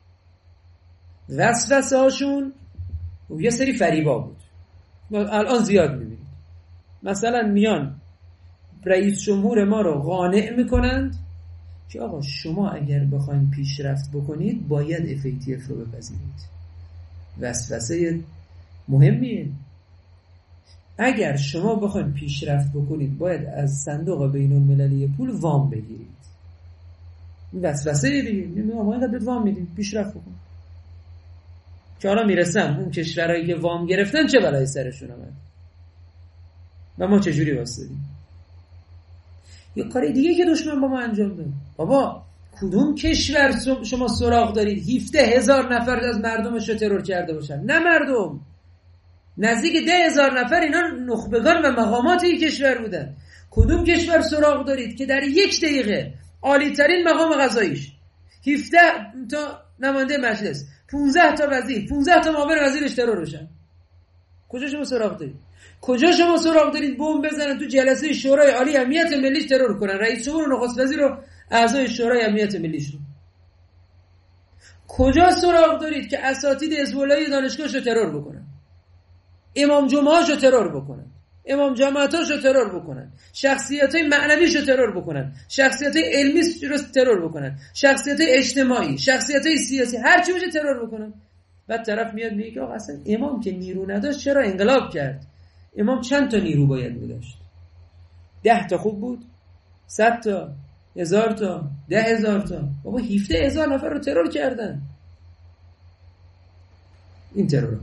وسوسه هاشون یه سری فریبا بود، الان زیاد میبینید. مثلا میان رئیس جمهور ما رو قانع میکنند که آقا شما اگر بخواید پیشرفت بکنید باید FATF رو بپذیرید. وسوسه مهمیه. اگر شما بخواید پیشرفت بکنید باید از صندوق بین المللی پول وام بگیرید. این وسوسه دیگه. ما اینقدر وام میدیم پیشرفت بکنید. که حالا میرسن اون کشورهایی که وام گرفتن چه بلایی سرشون اومد و ما چجوری واسطیم. یه کاری دیگه که دشمن با ما انجام داد. بابا کدوم کشور شما سراغ دارید 17,000 نفر از مردمش رو ترور کرده باشن؟ نه مردم، نزدیک 10,000 نفر اینا نخبگان و مقامات این کشور بودن. کدوم کشور سراغ دارید که در 1 دقیقه عالی ترین مقام قضاییش 17 تا نماینده مجلس، 15 تا وزیر، 15 تا معاون وزیرش ترور بشن؟ کجا شما سراغ دارید؟ کجا شما سراغ دارید بمب بزنن تو جلسه شورای عالی امنیت ملیش ترور کنن رئیس جمهور و نخست وزیر و اعضای شورای امنیت ملیش رو؟ کجا سراغ دارید که اساتید حزب الله دانشگاهشو ترور بکنن، امام جمعه‌اشو ترور بکنن، امام جماعتاشو ترور بکنن، شخصیت‌های معنویشو ترور بکنن، شخصیت‌های علمیش رو ترور بکنن، شخصیت‌های اجتماعی، شخصیت‌های سیاسی، هر چی بشه ترور بکنن؟ بعد طرف میاد میگه آقا اصلا امام که نیرو نداشت چرا انقلاب کرد؟ امام چند تا نیرو باید می‌داشت؟ 10 تا خوب بود؟ 100 تا؟ 1000 تا؟ 10,000 تا؟ بابا 17,000 نفر رو ترور کردن. این ترور.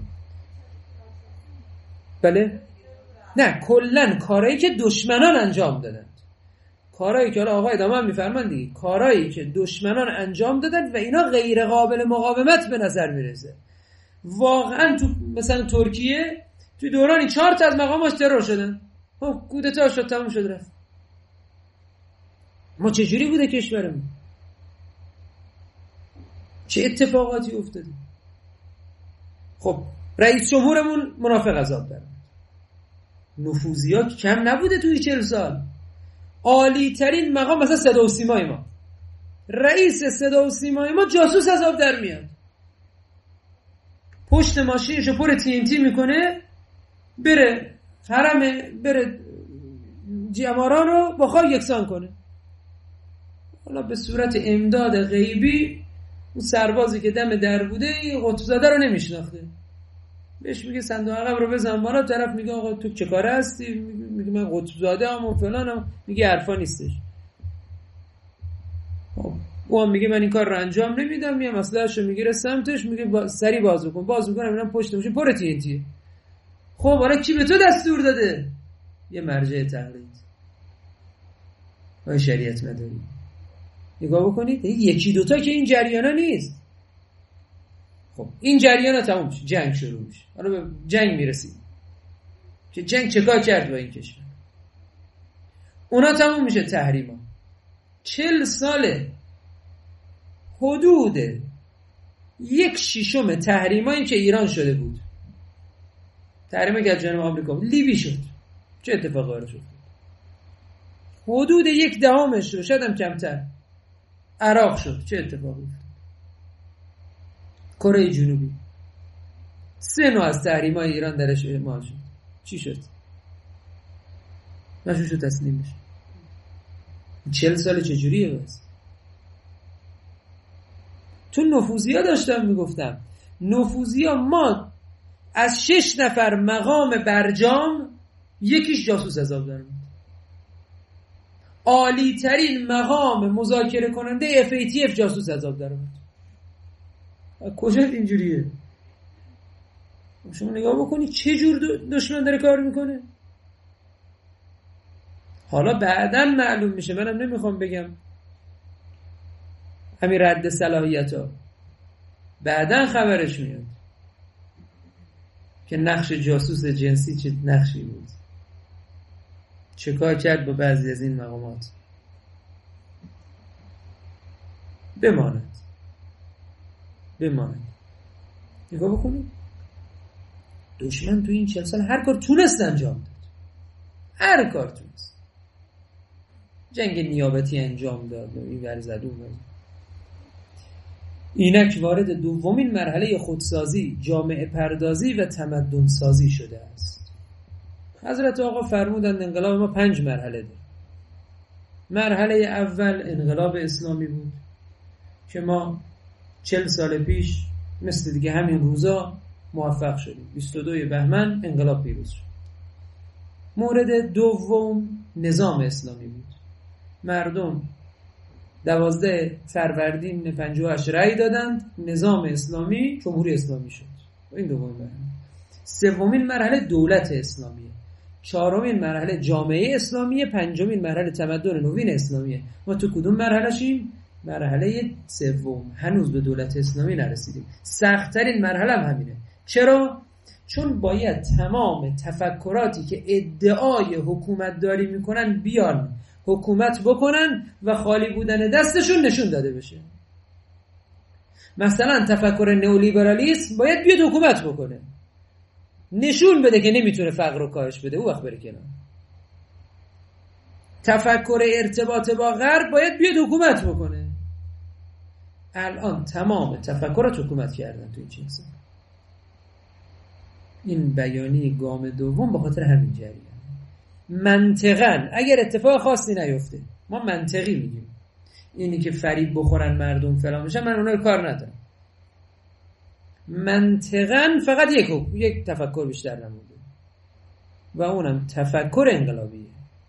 بله؟ نه کلن کارهایی که دشمنان انجام دادند، کارهایی که حالا آقا ادامه هم میفرمان دیگه، کارهایی که دشمنان انجام دادند و اینا غیر قابل مقاومت به نظر میرسه. واقعا تو مثلا ترکیه تو دورانی 4 تا از مقاماش ترور شدن. خب کودتا شد تموم شد رفت. ما چجوری بوده کشورمون؟ چه اتفاقاتی افتاده؟ خب رئیس جمهورمون منافق عذاب داره، نفوذیات کم نبوده توی 40 سال. عالی ترین مقام مثلا صدا و سیمای ما، رئیس صدا و سیمای ما جاسوس از آب در میاد، پشت ماشینشو پر TNT میکنه، بره حرم، بره جماران رو با خاک یکسان کنه. حالا به صورت امداد غیبی اون سربازی که دم در بوده قطبزاده رو نمیشناخته، بهش میگه صندوق عقب رو بزن بالا، طرف میگه آقا تو چه کاره هستی؟ میگه من قطبزاده ام و فلانم. میگه حرفا نیستش. اون میگه من این کار رو انجام نمیدم، میام اسلحه‌شو میگیره سمتش، میگه سری باز میکنم اینا پشت میشه پر TNT. خب حالا کی به تو دستور داده؟ یه مرجع تقلید و شریعت مداری. نگاه بکنید یکی دوتا که این جریانا نیست. خب این جریانا تموم میشه، جنگ شروع میشه. حالا به جنگ میرسید که جنگ چیکار کرد با این کشور. اونا تموم میشه تحریما. 40 ساله حدود 1/6 تحریمایی که ایران شده بود، تحریمی که از جنوب آمریکا بود، لیبی شد. چه اتفاقی براش افتاد؟ حدود 1/10 شد، شاید هم کمتر. عراق شد. چه اتفاقی افتاد؟ کره جنوبی 3 نوع از تحریمای ایران درش اعمال شد. چی شد؟ نشون شد تسلیم بشه. 40 سال چجوریه بس؟ تو نفوذیا داشتم میگفتم، نفوذیا ما از 6 نفر مقام برجام یکیش جاسوس حساب دارم. عالی ترین مقام مذاکره کننده FATF جاسوس حساب دارم. کجا اینجوریه؟ شما نگاه بکنی چه جور دشمن داره کار میکنه. حالا بعداً معلوم میشه، منم نمیخوام بگم همین رد صلاحیت ها، بعداً خبرش میاد که نقش جاسوس جنسی چه نقشی بود، چه کار کرد با بعضی از این مقامات. بماند نگاه بکنید دشمن تو این 40 سال هر کار تونست انجام داد، هر کار تونست. جنگ نیابتی انجام داد، این ورزد اون ورزد. اینک وارد دومین مرحله خودسازی، جامعه پردازی و تمدن سازی شده است. حضرت آقا فرمودند انقلاب ما 5 مرحله داره. مرحله اول انقلاب اسلامی بود که ما 40 سال پیش مثل دیگه همین روزا موفق شدیم. 22 بهمن انقلاب پیروز شد. مورد دوم نظام اسلامی بود. مردم 12 فروردین 58 رأی دادند، نظام اسلامی جمهوری اسلامی شد. این دومین مرحله. سومین مرحله دولت اسلامیه. چهارمین مرحله جامعه اسلامیه. پنجمین مرحله تمدن نوین اسلامیه. ما تو کدوم مرحله شیم؟ مرحله سوم. هنوز به دولت اسلامی نرسیدیم. سخت‌ترین مرحله هم همینه. چرا؟ چون باید تمام تفکراتی که ادعای حکومت داری میکنن بیان حکومت بکنن و خالی بودن دستشون نشون داده بشه. مثلا تفکر نئولیبرالیسم باید بیاد حکومت بکنه، نشون بده که نمیتونه فقر رو کاهش بده، او وقت بره کنار. تفکر ارتباط با غرب باید بیاد حکومت بکنه. الان تمام تفکرات حکومت کردن تو این چیز. این بیانی گام دوم به خاطر همین جریان. منطقاً اگر اتفاق خاصی نیفته، ما منطقی میگیم، اینی که فریب بخورن مردم فلان بشن، من اونها رو کار ندارم. منطقاً فقط یک تفکر بیشتر نمونده و اونم تفکر انقلابیه.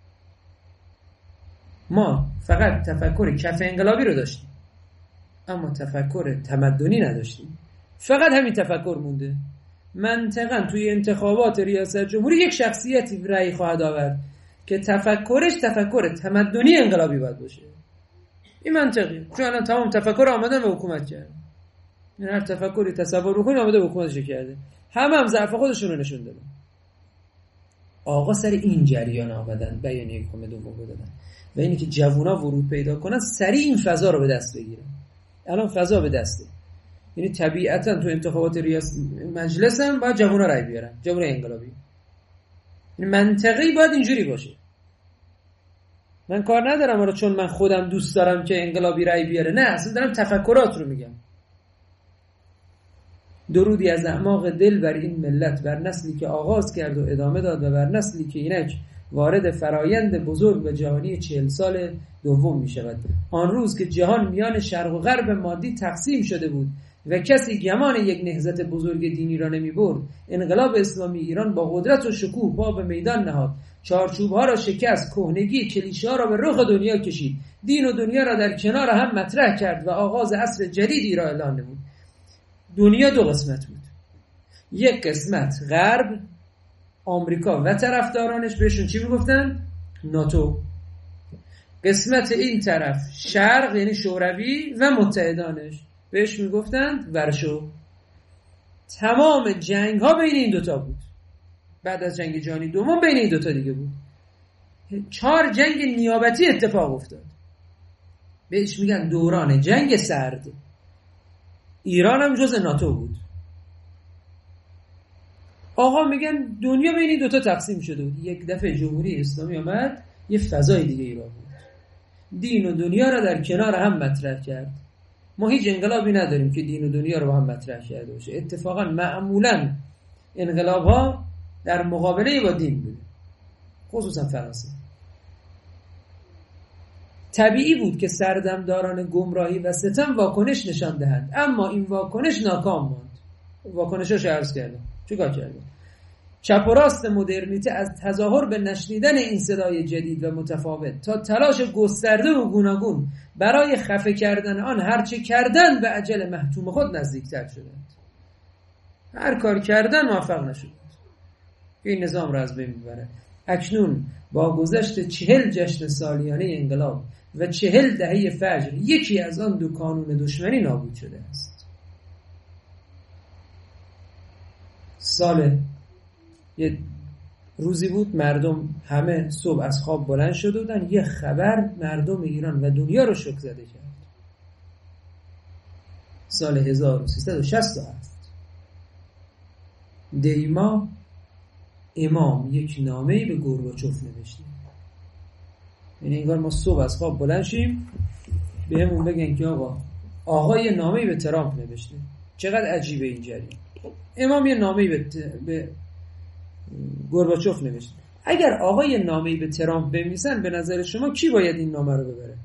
ما فقط تفکر کف انقلابی رو داشتیم اما تفکر تمدنی نداشتیم. فقط همین تفکر مونده. منطقاً توی انتخابات ریاست جمهوری یک شخصیتی رأی خواهد آورد که تفکرش تفکر تمدنی انقلابی باید باشه. این منطقیه. چون الان تمام تفکر آمدن به حکومت کرد. این هر تفکری تصور بکنی آمده به حکومتش کرده. هم ضعف خودشون رو نشون دادن. آقا سر این جریان آمدن بیانیه حکومت دوم دادن و اینی که جوونا ورود پیدا کنن سریع این فضا رو به دست بگیرن. الان فضا به دسته. یعنی طبیعتا تو انتخابات ریاست مجلس هم باید جوونا رای بیارن، جوونا انقلابی. یعنی منطقی باید اینجوری باشه. من کار ندارم حالا چون من خودم دوست دارم که انقلابی رای بیاره، نه، اصلا دارم تفکرات رو میگم. درودی از اعماق دل بر این ملت، بر نسلی که آغاز کرد و ادامه داد و بر نسلی که اینک وارد فرایند بزرگ و جهانی 40 سال دوم می شود. آن روز که جهان میان شرق و غرب مادی تقسیم شده بود و کسی گمان یک نهضت بزرگ دینی را نمی برد، انقلاب اسلامی ایران با قدرت و شکوه پا به میدان نهاد، چارچوب‌ها را شکست، کهنگی کلیشه‌ها را به رخ دنیا کشید، دین و دنیا را در کنار هم مطرح کرد و آغاز عصر جدیدی را اعلان نمود. دنیا دو قسمت بود. یک قسمت غرب، آمریکا و طرفدارانش، بهشون چی میگفتن؟ ناتو. قسمت این طرف شرق، یعنی شوروی و متحدانش، بهش میگفتند ورشو. تمام جنگ ها بین این دوتا بود. بعد از جنگ جهانی دوم بین این دوتا دیگه بود. 4 جنگ نیابتی اتفاق افتاد، بهش میگن دوران جنگ سرد. ایران هم جز ناتو بود. آقا میگن دنیا بین این دوتا تقسیم شده بود. یک دفعه جمهوری اسلامی آمد، یه فضای دیگه ایران بود، دین و دنیا را در کنار هم مطرح کرد. ما هیچ انقلابی نداریم که دین و دنیا رو با هم مطرح کرده باشه. اتفاقا معمولا انقلاب ها در مقابله با دین بوده، خصوصا فرانسه. طبیعی بود که سردمداران گمراهی و ستم واکنش نشان دهند، اما این واکنش ناکام ماند. واکنشش عرض کردم چیکار کردن؟ چپ و راست مدرنیته از تظاهر به نشنیدن این صدای جدید و متفاوت تا تلاش گسترده و گوناگون برای خفه کردن آن هرچه کردن به اجل محتوم خود نزدیکتر شدند. هر کار کردن موفق نشدند. این نظام را از بین میبرد. اکنون با گذشت 40 جشن سالیانه انقلاب و 40 دهه فجر، یکی از آن دو کانون دشمنی نابود شده است. سال یه روزی بود مردم همه صبح از خواب بلند شده بودن، یه خبر مردم ایران و دنیا رو شوک زده کرد. سال 1367 دیما امام یک نامه‌ای به گورباچوف نوشته. یعنی انگار ما صبح از خواب بلند شیم بهمون بگن که آقای نامه‌ای به ترامپ نوشته. چقدر عجیبه این جریان. امام یه نامه‌ای به گورباچوف نوشته. اگر آقای نامه‌ای به ترامپ بنویسن، به نظر شما کی باید این نامه رو ببره؟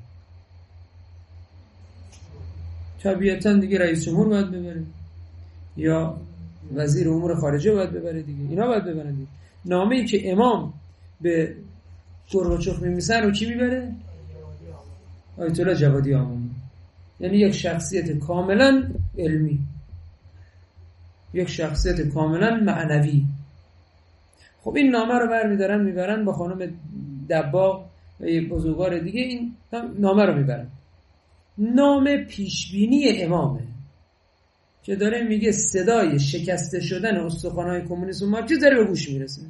طبیعتاً دیگه رئیس جمهور باید ببره یا وزیر امور خارجه باید ببره دیگه. اینا باید ببرن دیگه. نامه‌ای که امام به گورباچوف می‌نویسن رو کی میبره؟ آیت الله جوادی آمونی. یعنی یک شخصیت کاملا علمی، یک شخصیت کاملا معنوی. خب این نامه رو برمیدارن میبرن با خانم دباغ و یک بزرگوار دیگه، این نامه رو میبرن. نامه پیشبینی امامه که داره میگه صدای شکسته شدن استخوان‌های کمونیسم و مارکسیسم داره به گوش میرسه.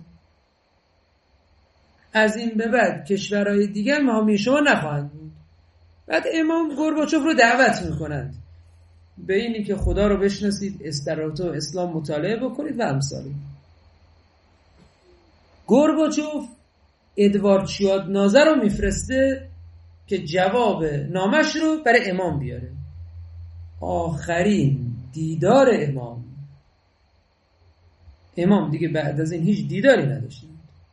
از این به بعد کشورهای دیگه هم حامی شما نخواهند بود. بعد امام گورباچوف رو دعوت میکنند به اینی که خدا رو بشناسید، استراتو اسلام مطالعه بکنید و امثالی. گورباچوف ادوارد شیادنازه رو میفرسته که جواب نامش رو برای امام بیاره. آخرین دیدار امام دیگه بعد از این هیچ دیداری نداشت.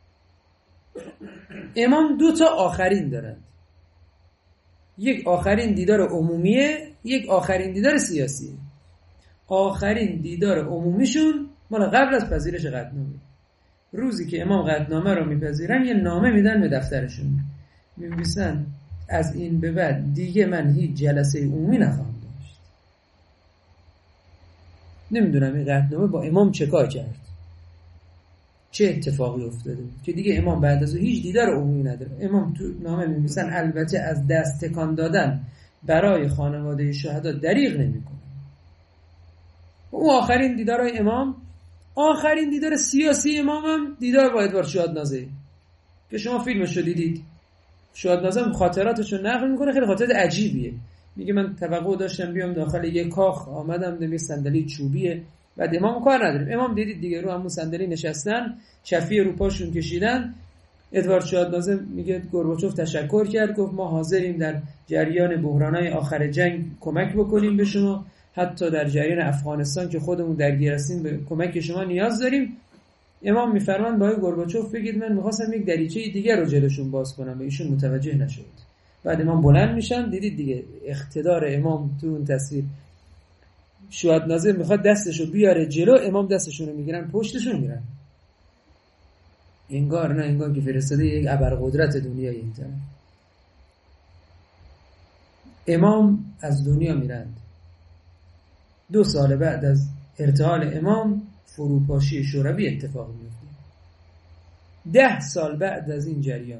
امام 2 تا آخرین دارند. یک آخرین دیدار عمومیه، یک آخرین دیدار سیاسیه. آخرین دیدار عمومیشون مال قبل از پذیرش قطعنامه. روزی که امام قطعنامه رو میپذیرن یه نامه میدن به دفترشون، می‌نویسن از این به بعد دیگه من هیچ جلسه عمومی نخواهم داشت. نمیدونم این قطعنامه با امام چه کار کرد، چه اتفاقی افتاده که دیگه امام بعد از هیچ دیدار عمومی نداره. امام تو نامه می‌نویسن البته از دست تکان دادن برای خانواده شهدا دریغ نمی‌کنه. اون آخرین دیدارای امام، آخرین دیدار سیاسی امام هم دیدار با ادوارد شیادنازه که شما فیلمش رو دیدید. شیادنازه خاطراتشو نقل میکنه، خیلی خاطرات عجیبیه. میگه من توقع داشتم بیام داخل یک کاخ، آمدم دیدم صندلی چوبیه. بعد امام کار نداریم. امام دیدید دیگه رو همون صندلی نشستن، چفی رو پاشون کشیدن. ادوارد شیادنازه میگه گورباچوف تشکر کرد، گفت ما حاضریم در جریان بحران‌های آخر جنگ کمک بکنیم به شما، حتی در جریان افغانستان که خودمون درگیر هستیم به کمک شما نیاز داریم. امام میفرمان با گورباچوف بگید من میخواستم یک دریچه دیگر رو جلوشون باز کنم و ایشون متوجه نشد. بعد امام بلند میشن، دیدید دیگه اقتدار امام تو اون تصویر. شواد ناظر میخواد دستشو بیاره جلو، امام دستشون رو میگیرن پشتشون میرن. انگار که فرستاده یک ابرقدرت دنیای این طرف. امام از دنیا میرند. 2 سال بعد از ارتحال امام فروپاشی شوروی اتفاق میفته. 10 سال بعد از این جریان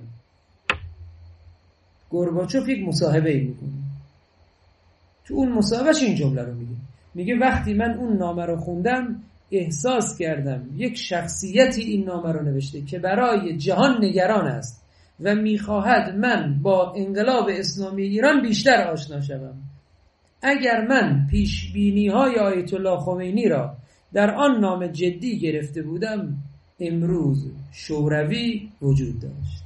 گورباچوف یک مصاحبه میکنه. تو اون مصاحبهش این جمله رو میگه وقتی من اون نامه رو خوندم احساس کردم یک شخصیتی این نامه رو نوشته که برای جهان نگران است و میخواهد من با انقلاب اسلامی ایران بیشتر آشنا شوم. اگر من پیشبینی‌های آیت الله خمینی را در آن نامه جدی گرفته بودم امروز شوروی وجود داشت.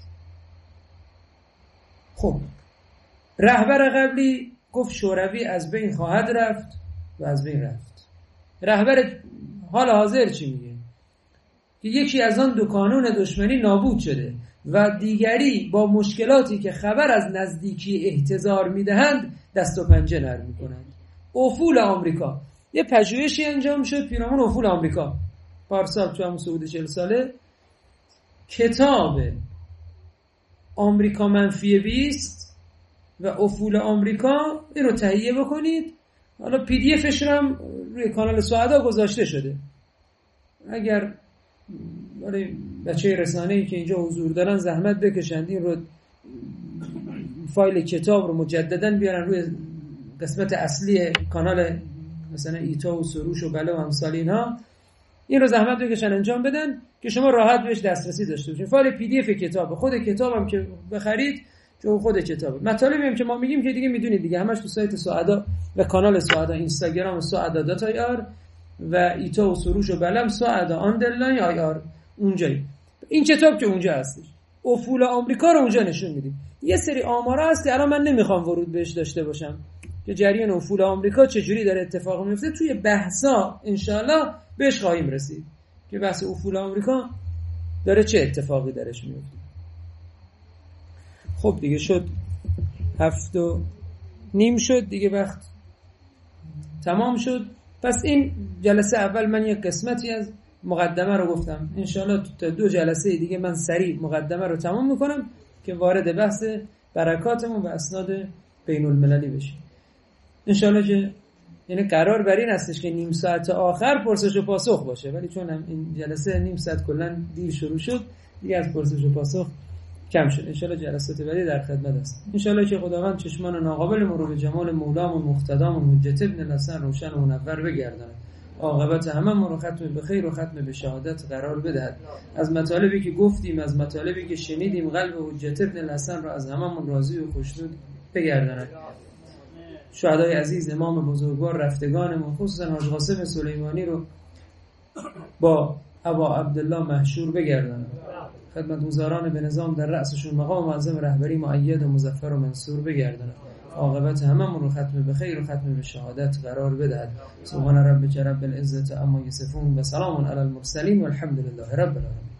خب رهبر قبلی گفت شوروی از بین خواهد رفت و از بین رفت. رهبر حال حاضر چی میگه؟ که یکی از آن 2 کانون دشمنی نابود شده و دیگری با مشکلاتی که خبر از نزدیکی احتضار میدهند دست و پنجه نرم میکنند. افول آمریکا، یه پژوهشی انجام شد پیرامون افول آمریکا پارسال تو همون سعود 40 ساله. کتاب آمریکا منفی 20 و افول آمریکا این رو تهیه بکنید. حالا پی دی افش هم روی کانال سعادا گذاشته شده. اگر برای بچه رسانه‌ای که اینجا حضور دارن زحمت بکشند این رو فایل کتاب رو مجددا بیارن روی قسمت اصلی کانال مثلا ایتا و سروش و بله و امثال اینها، این رو زحمت بکشن انجام بدن که شما راحت بهش دسترسی داشته باشید. فایل پی دی اف کتابه، خود کتابم که بخرید جو خود کتابه. مطالبی هم که ما میگیم که دیگه میدونید دیگه، همش تو سایت سعادا و کانال سعادا، اینستاگرام سعادا دات آر و ایتا و سروش و بلم سعادا آندرلاین آر اونجایی. این کتاب که اونجا هستش، افول آمریکا رو اونجا نشون میدیم. یه سری آمارا هست که الان من نمیخوام ورود بهش داشته باشم که جریان افول آمریکا چجوری داره اتفاق میفته. توی بحثا انشالله بهش خواهیم رسید که بحث افول آمریکا داره چه اتفاقی درش میفته. خب دیگه شد 7:30 شد دیگه، وقت تمام شد. پس این جلسه اول من یک قسمتی از مقدمه رو گفتم. انشالله تا 2 جلسه دیگه من سریع مقدمه رو تمام میکنم که وارد بحث برکاتمون و اسناد بین المللی بشیم. انشالله که یعنی قرار بر این هستش که نیم ساعت آخر پرسش و پاسخ باشه، ولی چون هم این جلسه نیم ساعت کلا دیر شروع شد دیگه از پرسش و پاسخ کم شد. انشالله جلسات بعدی در خدمت است. انشالله که خداوند چشمان ناقابل ما رو به جمال مولامون مقتدامون حجت ابن الحسن روشن و منور بگرداند. عاقبت همه ما رو ختم به خیر و ختم به شهادت قرار بدهد. از مطالبی که گفتیم، از مطالبی که شنیدیم، قلب حجت ابن الحسن را از هممون راضی و خوشنود بگرداند. شهدای عزیز، امام بزرگوار، رفتگانمون، خصوصا حاج قاسم سلیمانی رو با ابا عبدالله محشور بگرداند. خدمتگزاران به نظام در رأسشون مقام معظم رهبری مؤید و مظفر و منصور بگرداند. عاقبت هممون رو ختم به خیر و ختم به شهادت قرار بدهد. سبحان ربک رب العزة عما یصفون و سلام علی المرسلین و الحمد لله رب العالمین.